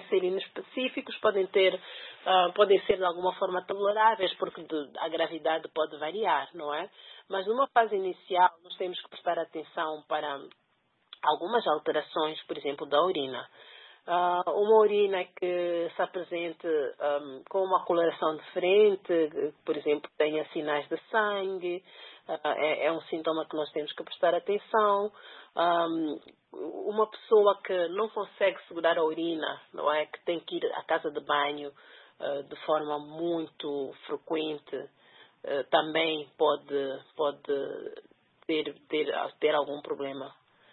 ser de alguma forma toleráveis, porque a gravidade pode variar, não é? Mas numa fase inicial, nós temos que prestar atenção para algumas alterações, por exemplo, da urina. Uma urina que se apresente com uma coloração diferente, por exemplo, tenha sinais de sangue, é um sintoma que nós temos que prestar atenção. Uma pessoa que não consegue segurar a urina, não é? Que tem que ir à casa de banho de forma muito frequente, também pode ter algum problema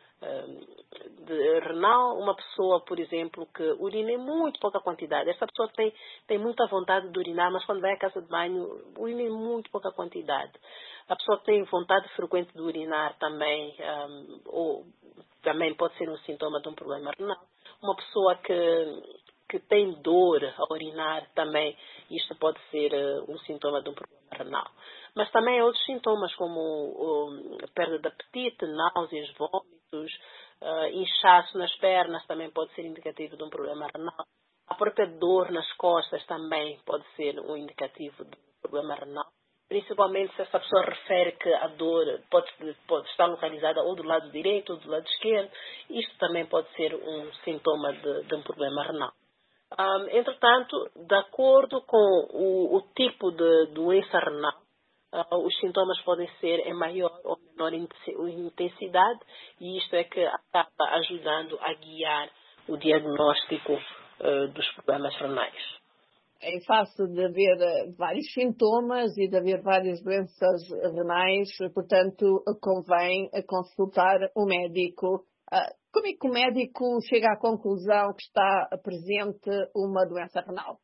de renal. Uma pessoa, por exemplo, que urina em muito pouca quantidade. Essa pessoa tem muita vontade de urinar, mas quando vai à casa de banho, urina em muito pouca quantidade. A pessoa que tem vontade frequente de urinar também, ou também pode ser um sintoma de um problema renal. Uma pessoa que tem dor a urinar também, isto pode ser um sintoma de um problema renal. Mas também outros sintomas como perda de apetite, náuseas, vômitos, inchaço nas pernas também pode ser indicativo de um problema renal. A própria dor nas costas também pode ser um indicativo de um problema renal. Principalmente se essa pessoa refere que a dor pode estar localizada ou do lado direito ou do lado esquerdo. Isto também pode ser um sintoma de um problema renal. Entretanto, de acordo com o tipo de doença renal, os sintomas podem ser em maior ou menor intensidade, e isto é que acaba ajudando a guiar o diagnóstico dos problemas renais.
Em face de haver vários sintomas e de haver várias doenças renais, portanto, convém consultar o médico Como é que o médico chega à conclusão que está presente uma doença renal?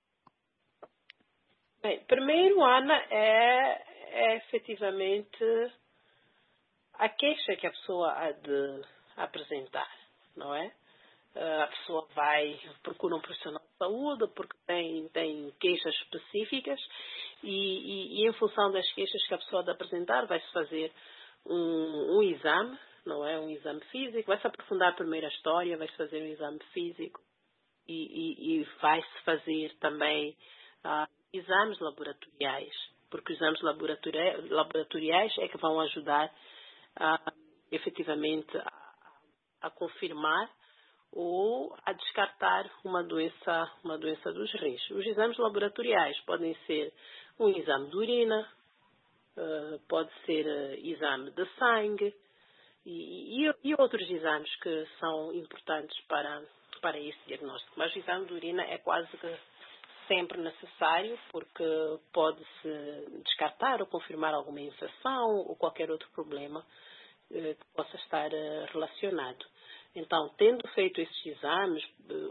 Bem, primeiro, Ana, é efetivamente a queixa que a pessoa há de apresentar, não é? A pessoa procura um profissional de saúde porque tem queixas específicas e em função das queixas que a pessoa há de apresentar, vai-se fazer um exame, não é? Um exame físico, vai-se aprofundar primeiro a história, vai-se fazer um exame físico e vai-se fazer também exames laboratoriais, porque os exames laboratoriais é que vão ajudar efetivamente a confirmar ou a descartar uma doença dos rins. Os exames laboratoriais podem ser um exame de urina, pode ser exame de sangue e outros exames que são importantes para esse diagnóstico. Mas o exame de urina é quase que sempre necessário porque pode-se descartar ou confirmar alguma infecção ou qualquer outro problema que possa estar relacionado. Então, tendo feito esses exames,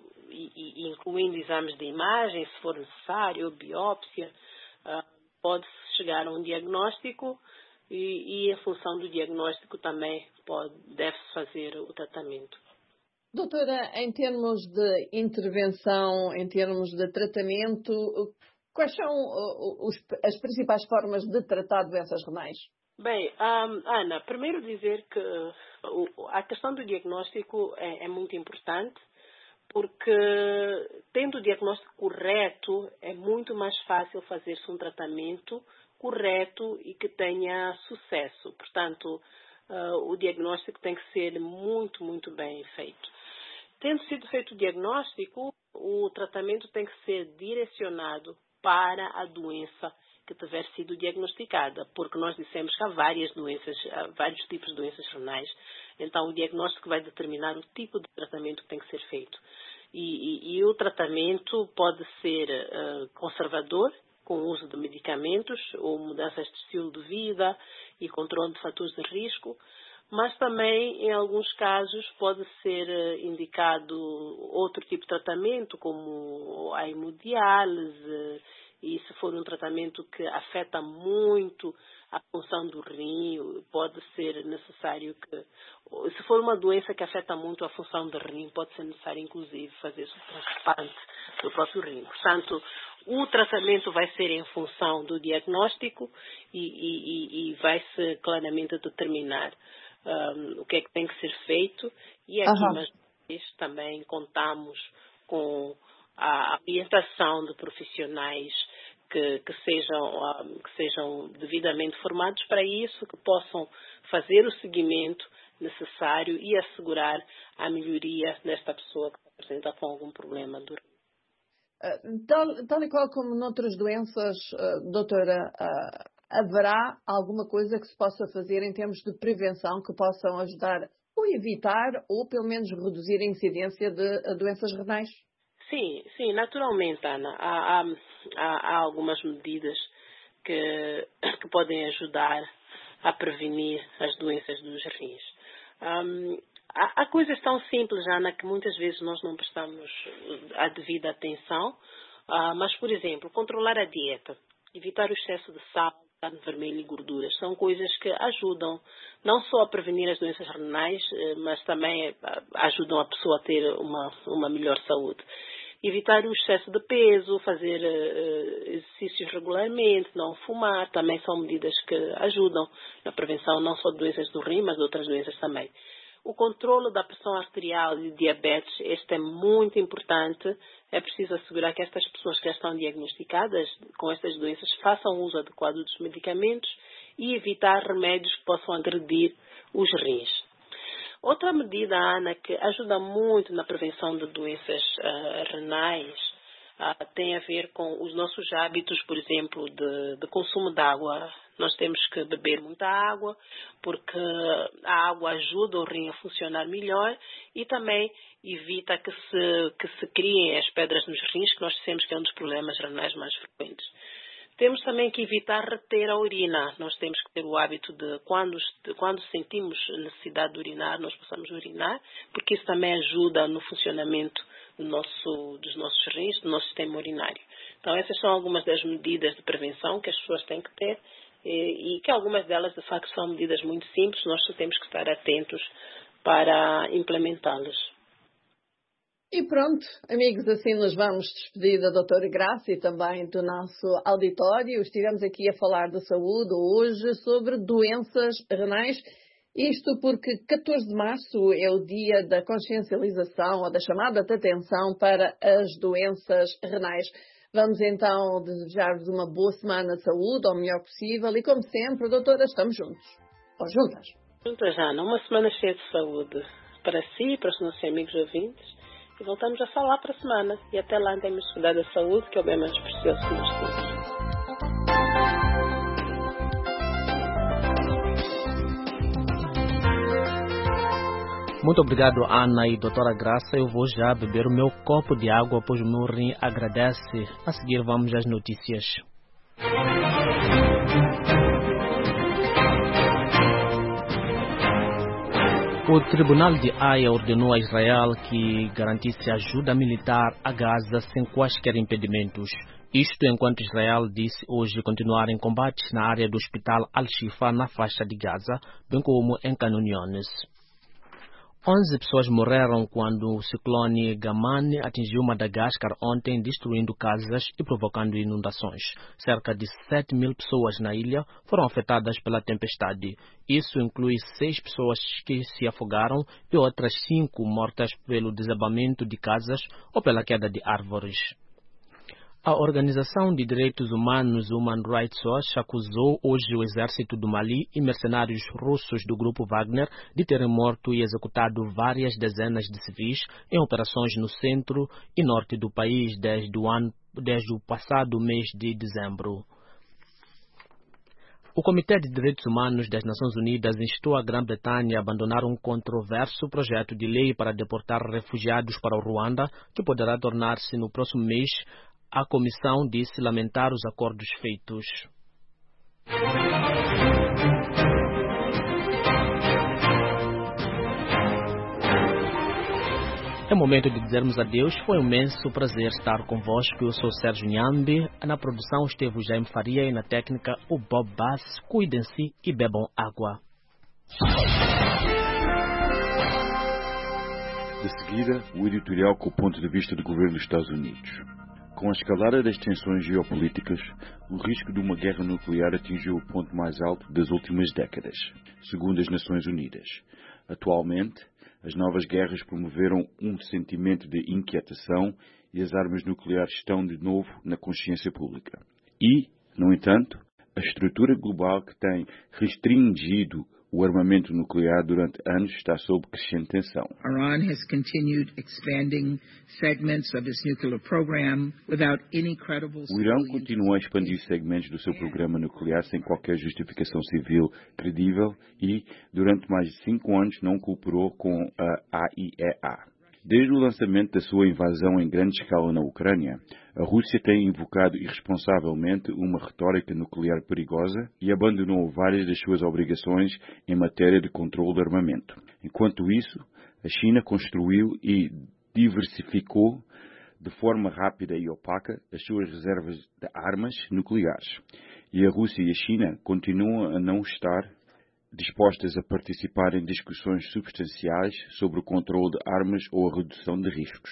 e incluindo exames de imagem, se for necessário, biópsia, pode-se chegar a um diagnóstico e em função do diagnóstico também deve-se fazer o tratamento.
Doutora, em termos de intervenção, em termos de tratamento, quais são as principais formas de tratar doenças renais?
Bem, Ana, primeiro dizer que a questão do diagnóstico é muito importante, porque tendo o diagnóstico correto, é muito mais fácil fazer-se um tratamento correto e que tenha sucesso. Portanto, o diagnóstico tem que ser muito, muito bem feito. Tendo sido feito o diagnóstico, o tratamento tem que ser direcionado para a doença que tiver sido diagnosticada, porque nós dissemos que há vários tipos de doenças renais. Então, o diagnóstico vai determinar o tipo de tratamento que tem que ser feito. E o tratamento pode ser conservador, com o uso de medicamentos ou mudanças de estilo de vida e controle de fatores de risco, mas também, em alguns casos, pode ser indicado outro tipo de tratamento, como a hemodiálise, e se for um tratamento que afeta muito a função do rim, pode ser necessário se for uma doença que afeta muito a função do rim, pode ser necessário, inclusive, fazer o transplante do próprio rim. Portanto, o tratamento vai ser em função do diagnóstico e vai-se claramente determinar o que é que tem que ser feito. E aqui, mais uma vez, também contamos com a orientação de profissionais que sejam devidamente formados para isso, que possam fazer o seguimento necessário e assegurar a melhoria desta pessoa que se apresenta com algum problema do rim.
Tal e qual como noutras doenças, doutora, haverá alguma coisa que se possa fazer em termos de prevenção que possam ajudar ou evitar ou pelo menos reduzir a incidência de doenças renais?
Sim, naturalmente, Ana. Há algumas medidas que podem ajudar a prevenir as doenças dos rins. Há coisas tão simples, Ana, que muitas vezes nós não prestamos a devida atenção, mas, por exemplo, controlar a dieta, evitar o excesso de sal, carne vermelha e gorduras, são coisas que ajudam não só a prevenir as doenças renais, mas também ajudam a pessoa a ter uma melhor saúde. Evitar o excesso de peso, fazer exercícios regularmente, não fumar, também são medidas que ajudam na prevenção não só de doenças do rim, mas de outras doenças também. O controle da pressão arterial e diabetes, este é muito importante. É preciso assegurar que estas pessoas que já estão diagnosticadas com estas doenças façam uso adequado dos medicamentos e evitar remédios que possam agredir os rins. Outra medida, Ana, que ajuda muito na prevenção de doenças renais tem a ver com os nossos hábitos, por exemplo, de consumo de água. Nós temos que beber muita água, porque a água ajuda o rim a funcionar melhor e também evita que se criem as pedras nos rins, que nós sabemos que é um dos problemas renais mais frequentes. Temos também que evitar reter a urina. Nós temos que ter o hábito de, quando sentimos necessidade de urinar, nós possamos urinar, porque isso também ajuda no funcionamento dos nossos rins, do nosso sistema urinário. Então, essas são algumas das medidas de prevenção que as pessoas têm que ter e que algumas delas, de facto, são medidas muito simples. Nós só temos que estar atentos para implementá-las.
E pronto, amigos, assim nos vamos despedir da doutora Graça e também do nosso auditório. Estivemos aqui a falar de saúde hoje sobre doenças renais. Isto porque 14 de março é o dia da consciencialização ou da chamada de atenção para as doenças renais. Vamos então desejar-vos uma boa semana de saúde, ao melhor possível. E como sempre, doutora, estamos juntos. Ou juntas.
Juntas, Ana. Uma semana cheia de saúde para si e para os nossos amigos ouvintes. E voltamos a falar para a semana. E até lá temos que cuidar da saúde, que é o bem mais precioso que nós temos.
Muito obrigado, Ana e doutora Graça. Eu vou já beber o meu copo de água, pois o meu rim agradece. A seguir vamos às notícias. O Tribunal de Haia ordenou a Israel que garantisse ajuda militar a Gaza sem quaisquer impedimentos. Isto enquanto Israel disse hoje continuar em combates na área do Hospital Al-Shifa, na faixa de Gaza, bem como em Khan Younis. 11 pessoas morreram quando o ciclone Gaman atingiu Madagascar ontem, destruindo casas e provocando inundações. Cerca de 7.000 pessoas na ilha foram afetadas pela tempestade. Isso inclui 6 pessoas que se afogaram e outras 5 mortas pelo desabamento de casas ou pela queda de árvores. A Organização de Direitos Humanos Human Rights Watch acusou hoje o exército do Mali e mercenários russos do grupo Wagner de terem morto e executado várias dezenas de civis em operações no centro e norte do país desde o passado mês de dezembro. O Comitê de Direitos Humanos das Nações Unidas instou a Grã-Bretanha a abandonar um controverso projeto de lei para deportar refugiados para o Ruanda, que poderá tornar-se no próximo mês. A comissão disse lamentar os acordos feitos. É momento de dizermos adeus. Foi um imenso prazer estar convosco. Eu sou Sérgio Nhambi. Na produção esteve o Jaime Faria e na técnica o Bob Bass. Cuidem-se e bebam água.
De seguida, o editorial com o ponto de vista do governo dos Estados Unidos. Com a escalada das tensões geopolíticas, o risco de uma guerra nuclear atingiu o ponto mais alto das últimas décadas, segundo as Nações Unidas. Atualmente, as novas guerras promoveram um sentimento de inquietação e as armas nucleares estão de novo na consciência pública. E, no entanto, a estrutura global que tem restringido o armamento nuclear durante anos está sob crescente tensão.
Iran has continued expanding segments of its nuclear program without any credible.
O Irão continua a expandir segmentos do seu programa nuclear sem qualquer justificação civil credível e, durante mais de 5 anos, não cooperou com a AIEA. Desde o lançamento da sua invasão em grande escala na Ucrânia, a Rússia tem invocado irresponsavelmente uma retórica nuclear perigosa e abandonou várias das suas obrigações em matéria de controle de armamento. Enquanto isso, a China construiu e diversificou de forma rápida e opaca as suas reservas de armas nucleares. E a Rússia e a China continuam a não estar dispostas a participar em discussões substanciais sobre o controle de armas ou a redução de riscos.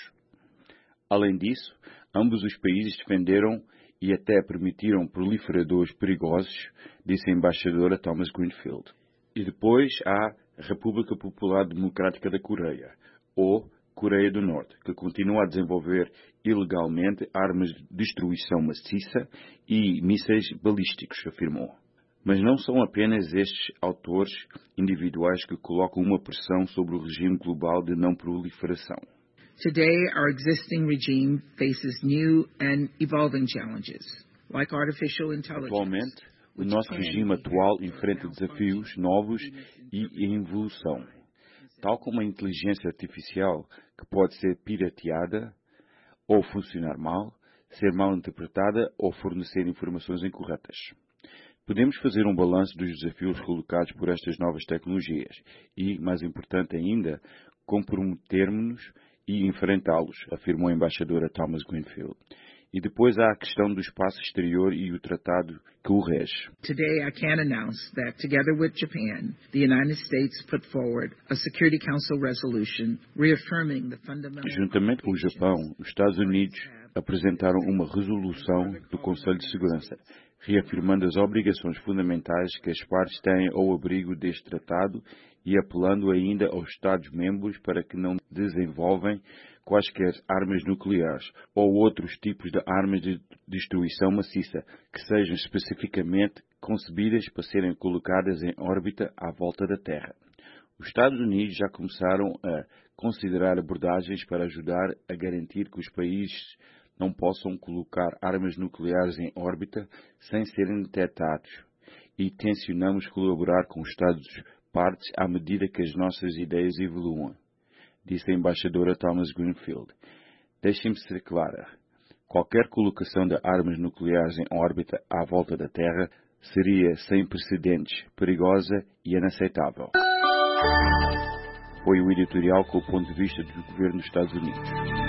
Além disso, ambos os países defenderam e até permitiram proliferadores perigosos, disse a embaixadora Thomas Greenfield. E depois há a República Popular Democrática da Coreia, ou Coreia do Norte, que continua a desenvolver ilegalmente armas de destruição maciça e mísseis balísticos, afirmou. Mas não são apenas estes autores individuais que colocam uma pressão sobre o regime global de não proliferação.
Today, our existing regime faces new and evolving challenges, like artificial intelligence.
Atualmente, o nosso regime atual enfrenta desafios novos e em evolução, tal como a inteligência artificial, que pode ser pirateada ou funcionar mal, ser mal interpretada ou fornecer informações incorretas. Podemos fazer um balanço dos desafios colocados por estas novas tecnologias e, mais importante ainda, comprometermos-nos e enfrentá-los, afirmou a embaixadora Thomas Greenfield. E depois há a questão do espaço exterior e o tratado que o rege.
Today I can announce that together with Japan, the United States put forward a Security Council resolution reaffirming the fundamental...
Juntamente com o Japão, os Estados Unidos apresentaram uma resolução do Conselho de Segurança, reafirmando as obrigações fundamentais que as partes têm ao abrigo deste tratado e apelando ainda aos Estados-membros para que não desenvolvem quaisquer armas nucleares ou outros tipos de armas de destruição maciça que sejam especificamente concebidas para serem colocadas em órbita à volta da Terra. Os Estados Unidos já começaram a considerar abordagens para ajudar a garantir que os países não possam colocar armas nucleares em órbita sem serem detectados e tencionamos colaborar com os Estados-partes à medida que as nossas ideias evoluam, disse a embaixadora Thomas Greenfield. Deixem-me ser clara. Qualquer colocação de armas nucleares em órbita à volta da Terra seria sem precedentes, perigosa e inaceitável. Foi o editorial com o ponto de vista do governo dos Estados Unidos.